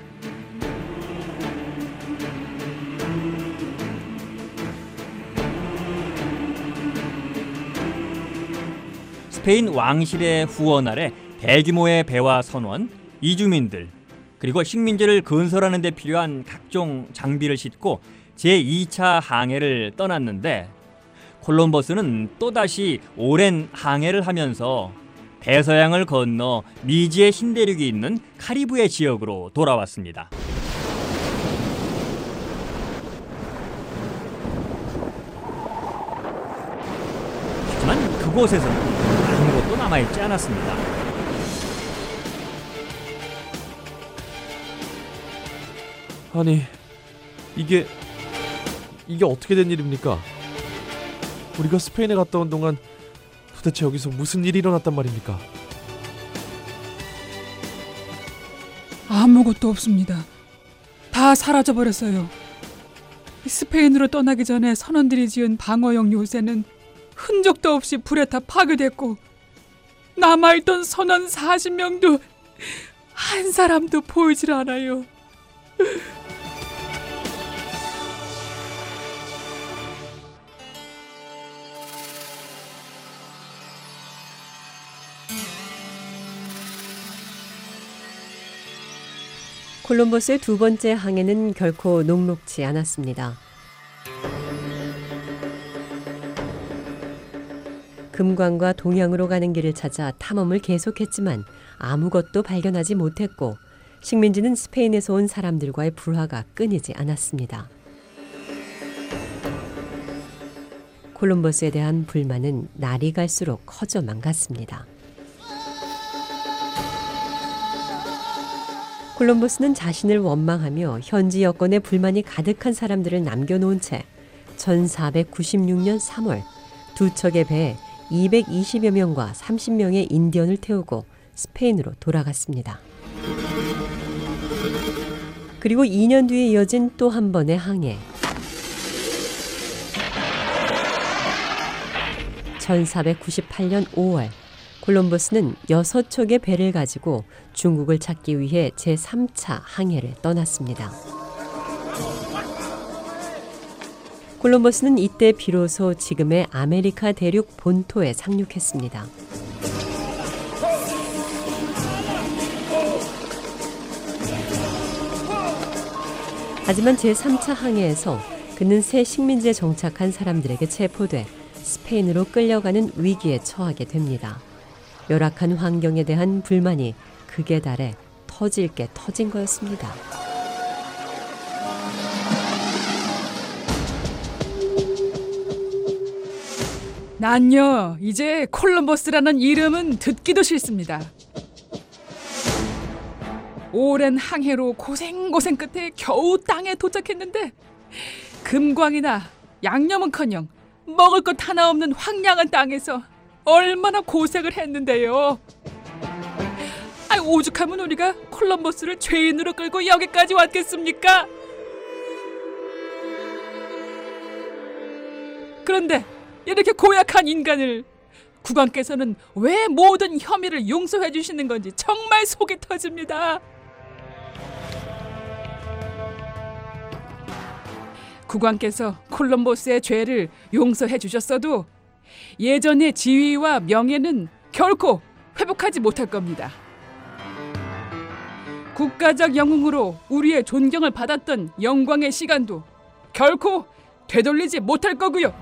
스페인 왕실의 후원 아래 대규모의 배와 선원, 이주민들, 그리고 식민지를 건설하는 데 필요한 각종 장비를 싣고 제이 차 항해를 떠났는데, 콜럼버스는 또다시 오랜 항해를 하면서 대서양을 건너 미지의 신대륙이 있는 카리브해 지역으로 돌아왔습니다. 하지만 그곳에서는 아무것도 남아있지 않았습니다. 아니, 이게 이게 어떻게 된 일입니까? 우리가 스페인에 갔다 온 동안 도대체 여기서 무슨 일이 일어났단 말입니까? 아무것도 없습니다. 다 사라져버렸어요. 스페인으로 떠나기 전에 선원들이 지은 방어용 요새는 흔적도 없이 불에 다 파괴됐고, 남아있던 선원 사십 명도 한 사람도 보이질 않아요. 콜럼버스의 두 번째 항해는 결코 녹록지 않았습니다. 금광과 동양으로 가는 길을 찾아 탐험을 계속했지만 아무것도 발견하지 못했고, 식민지는 스페인에서 온 사람들과의 불화가 끊이지 않았습니다. 콜럼버스에 대한 불만은 날이 갈수록 커져만 갔습니다. 콜럼버스는 자신을 원망하며 현지 여건에 불만이 가득한 사람들을 남겨놓은 채 천사백구십육 년 삼월 두 척의 배에 이백이십여 명과 삼십 명의 인디언을 태우고 스페인으로 돌아갔습니다. 그리고 이 년 뒤에 이어진 또 한 번의 항해. 천사백구십팔 년 오월 콜럼버스는 여섯 척의 배를 가지고 중국을 찾기 위해 제삼 차 항해를 떠났습니다. 콜럼버스는 이때 비로소 지금의 아메리카 대륙 본토에 상륙했습니다. 하지만 제삼 차 항해에서 그는 새 식민지에 정착한 사람들에게 체포돼 스페인으로 끌려가는 위기에 처하게 됩니다. 열악한 환경에 대한 불만이 극에 달해 터질 게 터진 거였습니다. 난요, 이제 콜럼버스라는 이름은 듣기도 싫습니다. 오랜 항해로 고생고생 끝에 겨우 땅에 도착했는데 금광이나 양념은커녕 먹을 것 하나 없는 황량한 땅에서 얼마나 고생을 했는데요. 아, 오죽하면 우리가 콜럼버스를 죄인으로 끌고 여기까지 왔겠습니까? 그런데 이렇게 고약한 인간을 국왕께서는 왜 모든 혐의를 용서해 주시는 건지 정말 속이 터집니다. 국왕께서 콜럼버스의 죄를 용서해 주셨어도 예전의 지위와 명예는 결코 회복하지 못할 겁니다. 국가적 영웅으로 우리의 존경을 받았던 영광의 시간도 결코 되돌리지 못할 거고요.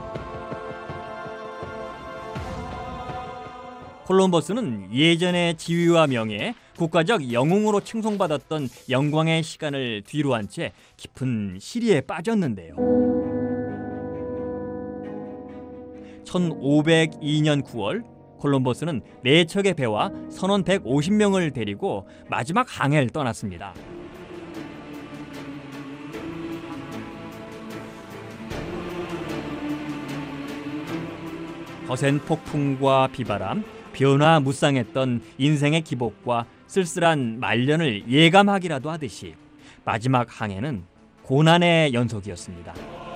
콜럼버스는 예전의 지위와 명예, 국가적 영웅으로 칭송받았던 영광의 시간을 뒤로 한 채 깊은 시리에 빠졌는데요. 천오백이 년 구월 콜럼버스는 네 척의 배와 선원 백오십 명을 데리고 마지막 항해를 떠났습니다. 거센 폭풍과 비바람, 변화무쌍했던 인생의 기복과 쓸쓸한 말년을 예감하기라도 하듯이 마지막 항해는 고난의 연속이었습니다.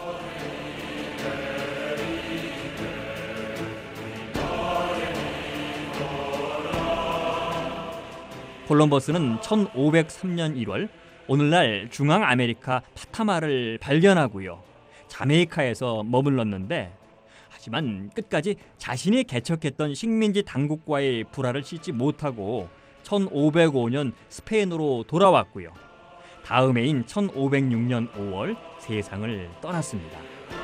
콜럼버스는 천오백삼 년 일월 오늘날 중앙아메리카 파타마를 발견하고요. 자메이카에서 머물렀는데 하지만 끝까지 자신이 개척했던 식민지 당국과의 불화를 씻지 못하고 천오백오 년 스페인으로 돌아왔고요. 다음 해인 천오백육 년 오월 세상을 떠났습니다.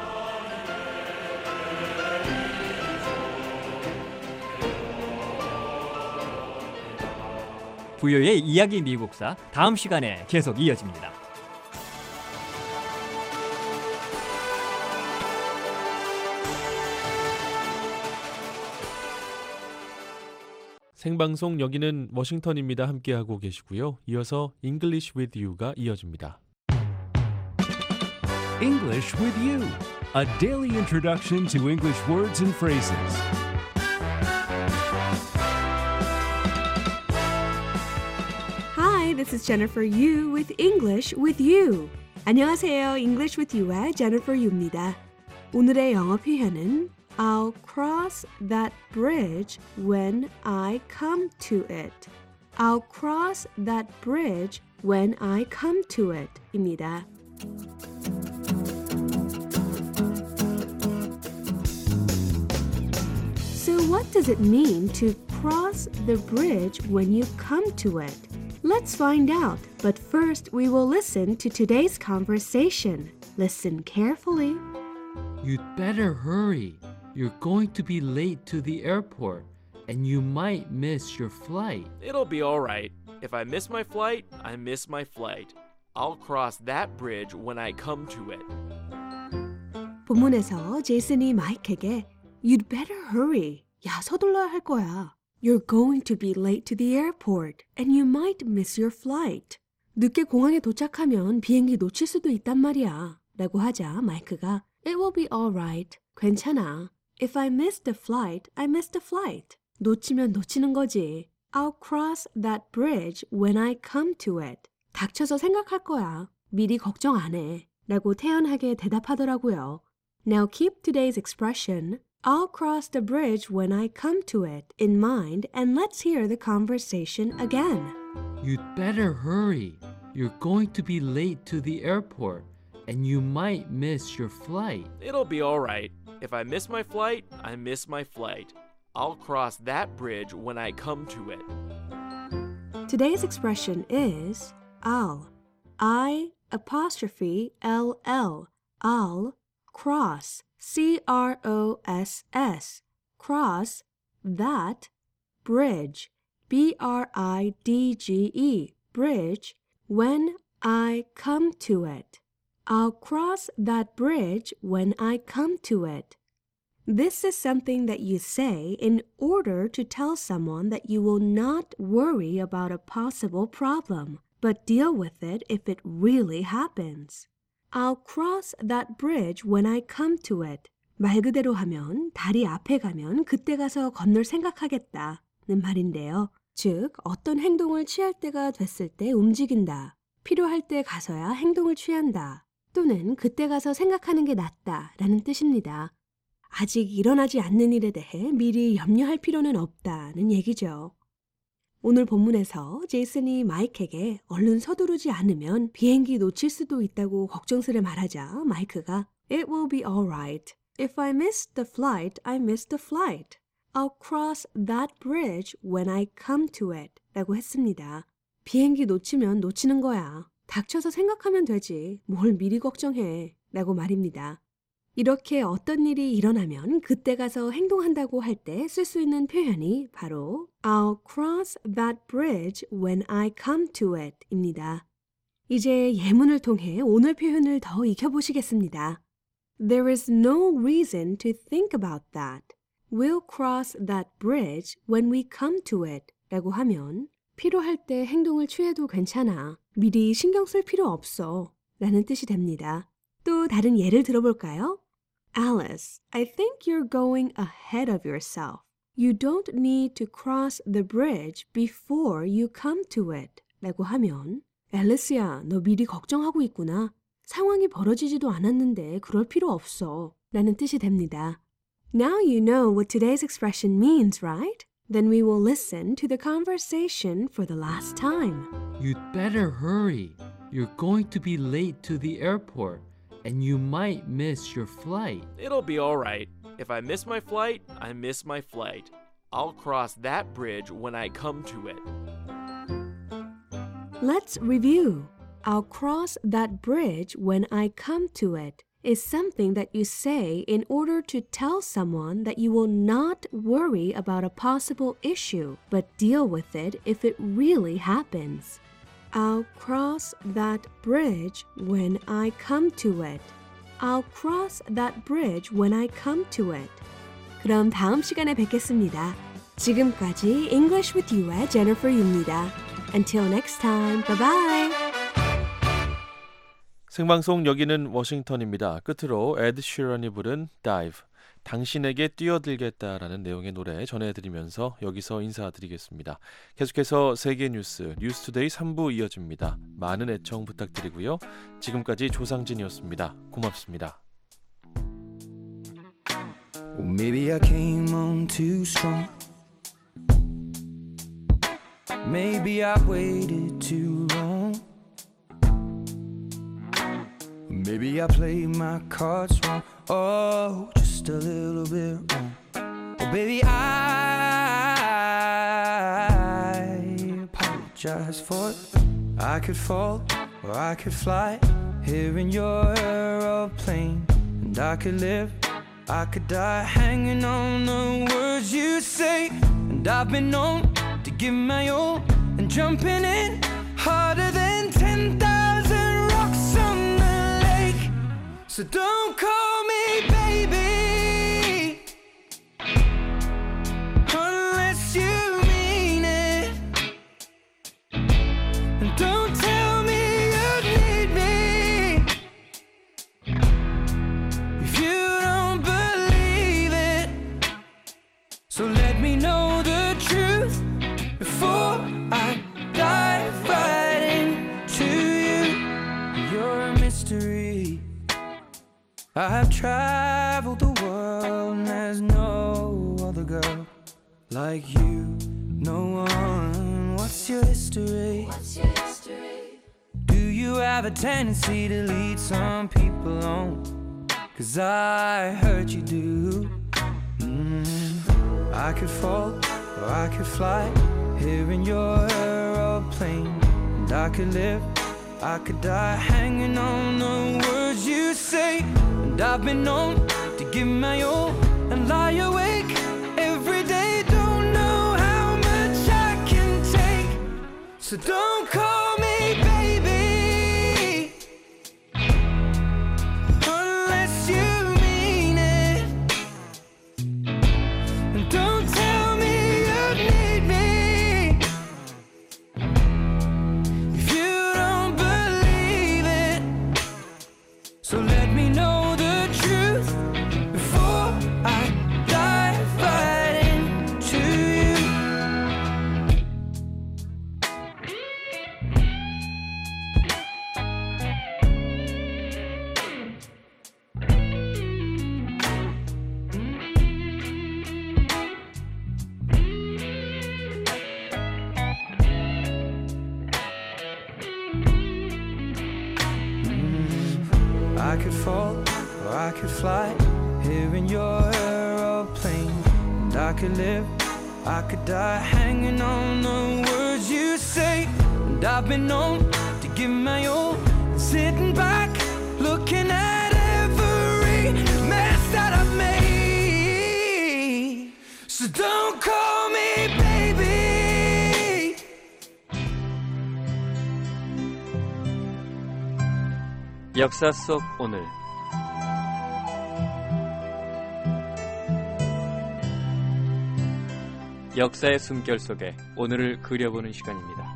부여의 이야기 미국사 다음 시간에 계속 이어집니다. 생방송 여기는 워싱턴입니다. 함께하고 계시고요. 이어서 English with You가 이어집니다. English with You, a daily introduction to English words and phrases. Hi, this is Jennifer Yu with English with You. 안녕하세요. English with You의 Jennifer Yu입니다. 오늘의 영어 표현은 I'll cross that bridge when I come to it. I'll cross that bridge when I come to it 입니다. So what does it mean to cross the bridge when you come to it? Let's find out, but first we will listen to today's conversation. Listen carefully. You'd better hurry. You're going to be late to the airport, and you might miss your flight. It'll be all right. If I miss my flight, I miss my flight. I'll cross that bridge when I come to it. 본문에서 제이슨이 마이크에게 You'd better hurry. 야, 서둘러야 할 거야. You're going to be late to the airport, and you might miss your flight. 늦게 공항에 도착하면 비행기 놓칠 수도 있단 말이야. 라고 하자 마이크가 It will be all right. 괜찮아. If I miss the flight, I miss the flight. 놓치면 놓치는 거지. I'll cross that bridge when I come to it. 닥쳐서 생각할 거야. 미리 걱정 안 해. 라고 태연하게 대답하더라고요. Now keep today's expression, I'll cross the bridge when I come to it, in mind, and let's hear the conversation again. You'd better hurry. You're going to be late to the airport, and you might miss your flight. It'll be all right. If I miss my flight, I miss my flight. I'll cross that bridge when I come to it. Today's expression is I'll. I apostrophe L L. I'll cross. C R O S S. Cross that bridge. B R I D G E. Bridge. When I come to it. I'll cross that bridge when I come to it. This is something that you say in order to tell someone that you will not worry about a possible problem, but deal with it if it really happens. I'll cross that bridge when I come to it. 말 그대로 하면 다리 앞에 가면 그때 가서 건널 생각하겠다는 말인데요. 즉, 어떤 행동을 취할 때가 됐을 때 움직인다. 필요할 때 가서야 행동을 취한다. 또는 그때 가서 생각하는 게 낫다라는 뜻입니다. 아직 일어나지 않는 일에 대해 미리 염려할 필요는 없다는 얘기죠. 오늘 본문에서 제이슨이 마이크에게 얼른 서두르지 않으면 비행기 놓칠 수도 있다고 걱정스레 말하자 마이크가 It will be all right. If I miss the flight, I miss the flight. I'll cross that bridge when I come to it. 라고 했습니다. 비행기 놓치면 놓치는 거야. 닥쳐서 생각하면 되지. 뭘 미리 걱정해. 라고 말입니다. 이렇게 어떤 일이 일어나면 그때 가서 행동한다고 할 때 쓸 수 있는 표현이 바로 I'll cross that bridge when I come to it 입니다. 이제 예문을 통해 오늘 표현을 더 익혀보시겠습니다. There is no reason to think about that. We'll cross that bridge when we come to it 라고 하면 필요할 때 행동을 취해도 괜찮아. 미리 신경 쓸 필요 없어. 라는 뜻이 됩니다. 또 다른 예를 들어볼까요? Alice, I think you're going ahead of yourself. You don't need to cross the bridge before you come to it. 라고 하면 앨리스야, 너 미리 걱정하고 있구나. 상황이 벌어지지도 않았는데 그럴 필요 없어. 라는 뜻이 됩니다. Now you know what today's expression means, right? Then we will listen to the conversation for the last time. You'd better hurry. You're going to be late to the airport, and you might miss your flight. It'll be all right. If I miss my flight, I miss my flight. I'll cross that bridge when I come to it. Let's review. I'll cross that bridge when I come to it is something that you say in order to tell someone that you will not worry about a possible issue, but deal with it if it really happens. I'll cross that bridge when I come to it. I'll cross that bridge when I come to it. 그럼 다음 시간에 뵙겠습니다. 지금까지 English with You의 Jennifer Yu입니다. Until next time, bye bye. 생방송 여기는 워싱턴입니다. 끝으로 에드 시런이 부른 Dive, 당신에게 뛰어들겠다라는 내용의 노래 전해드리면서 여기서 인사드리겠습니다. 계속해서 세계 뉴스, 뉴스투데이 삼 부 이어집니다. 많은 애청 부탁드리고요. 지금까지 조상진이었습니다. 고맙습니다. Well, maybe I came on too strong. Maybe I waited too long. Maybe I played my cards wrong. Oh, just a little bit wrong. Oh, baby, I apologize for it. I could fall or I could fly here in your aeroplane. And I could live, I could die hanging on the words you say. And I've been known to give my all and jumping in harder than ten thousand rocks on the lake. So don't call me baby unless you mean it. And don't tell me you need me if you don't believe it. So let me know the truth before I dive right into you. You're a mystery. I've traveled the world and there's no other girl like you. No one. What's your history? What's your history? Do you have a tendency to lead some people on? 'Cause I heard you do. mm. I could fall or I could fly here in your aeroplane. And I could live, I could die hanging on the words you say. And I've been known to give my all and lie awake every day. Don't know how much I can take. So don't call me baby unless you mean it. And don't tell me you need me if you don't believe it. So let me know the truth before I dive right into you. I could fall or I could fly here in your aeroplane. And I could live, I could die hanging on the words you say. And And I've been known to give my all, sitting back, looking at every mess that I've made. So don't call me baby. 역사 속 오늘. 역사의 숨결 속에 오늘을 그려보는 시간입니다.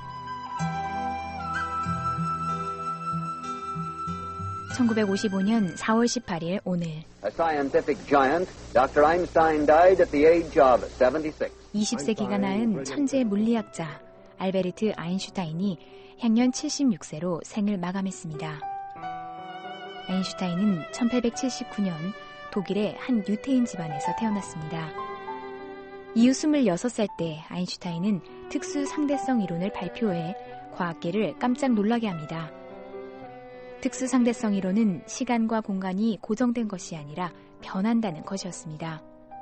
천구백오십오년 사월 십팔일 오늘. A scientific giant, Doctor Einstein died at the age of seventy-six. 이십 세기가 낳은 천재 물리학자 알베르트 아인슈타인이 향년 칠십육세로 생을 마감했습니다. 아인슈타인은 천팔백칠십구년 독일의 한 유태인 집안에서 태어났습니다. 이후 스물여섯 살 때 아인슈타인은 특수 상대성 이론을 발표해 과학계를 깜짝 놀라게 합니다. 특수 상대성 이론은 시간과 공간이 고정된 것이 아니라 변한다는 것이었습니다.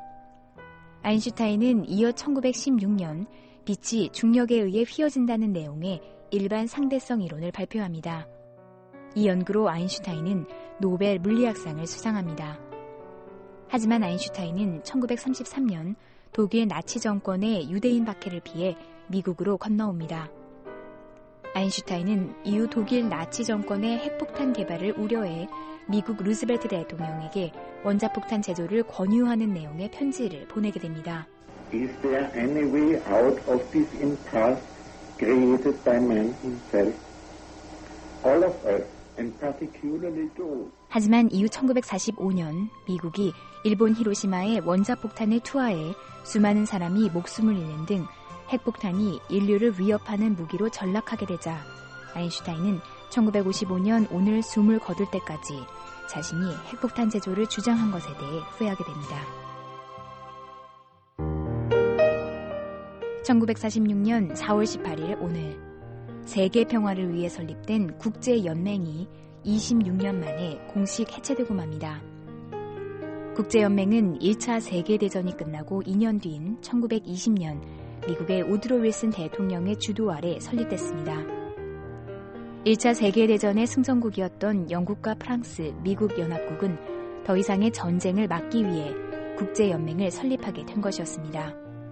아인슈타인은 이어 천구백십육년 빛이 중력에 의해 휘어진다는 내용의 일반 상대성 이론을 발표합니다. 이 연구로 아인슈타인은 노벨 물리학상을 수상합니다. 하지만 아인슈타인은 천구백삼십삼년 독일 나치 정권의 유대인 박해를 피해 미국으로 건너옵니다. 아인슈타인은 이후 독일 나치 정권의 핵폭탄 개발을 우려해 미국 루즈벨트 대통령에게 원자폭탄 제조를 권유하는 내용의 편지를 보내게 됩니다. Is there any way out of this impasse created by man himself? All of us, and particularly those. 하지만 이후 천구백사십오년 미국이 일본 히로시마에 원자폭탄을 투하해 수많은 사람이 목숨을 잃는 등 핵폭탄이 인류를 위협하는 무기로 전락하게 되자 아인슈타인은 천구백오십오년 오늘 숨을 거둘 때까지 자신이 핵폭탄 제조를 주장한 것에 대해 후회하게 됩니다. 천구백사십육년 사월 십팔일 오늘 세계 평화를 위해 설립된 국제연맹이 이십육년 만에 공식 해체되고 맙니다. 국제연맹은 일 차 세계대전이 끝나고 이 년 뒤인 천구백이십년 미국의 우드로 윌슨 대통령의 주도 아래 설립됐습니다. 일 차 세계대전의 승전국이었던 영국과 프랑스, 미국 연합국은 더 이상의 전쟁을 막기 위해 국제연맹을 설립하게 된 것이었습니다.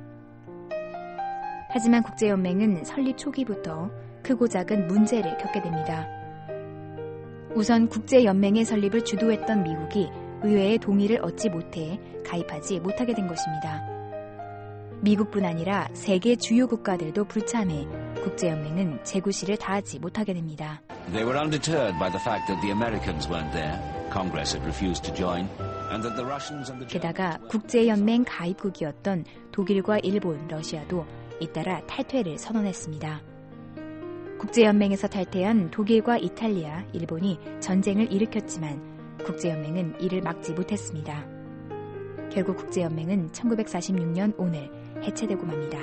하지만 국제연맹은 설립 초기부터 크고 작은 문제를 겪게 됩니다. 우선 국제연맹의 설립을 주도했던 미국이 의회의 동의를 얻지 못해 가입하지 못하게 된 것입니다. 미국뿐 아니라 세계 주요 국가들도 불참해 국제연맹은 재구시를 다하지 못하게 됩니다. They were undeterred by the fact that the Americans weren't there. Congress had refused to join, and that the Russians and the 게다가 국제연맹 가입국이었던 독일과 일본, 러시아도 잇따라 탈퇴를 선언했습니다. 국제연맹에서 탈퇴한 독일과 이탈리아, 일본이 전쟁을 일으켰지만 국제연맹은 이를 막지 못했습니다. 결국 국제연맹은 천구백사십육년 오늘 해체되고 맙니다.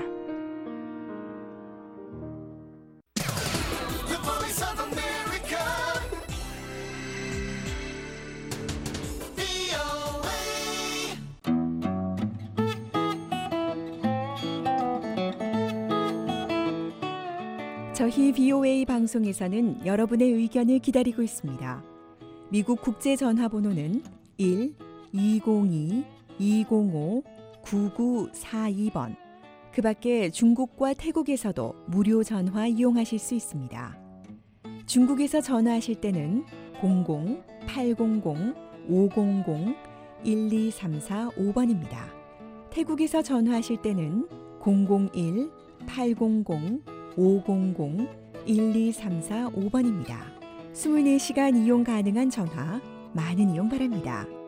저희 비오에이 방송에서는 여러분의 의견을 기다리고 있습니다. 미국 국제전화번호는 일 이공이 이공오 구구사이번. 그 밖에 중국과 태국에서도 무료 전화 이용하실 수 있습니다. 중국에서 전화하실 때는 공공 팔공공 오공공 일이삼사오번입니다. 태국에서 전화하실 때는 공공일 팔공공 오공공 일이삼사오번입니다. 이십사 시간 이용 가능한 전화 많은 이용 바랍니다.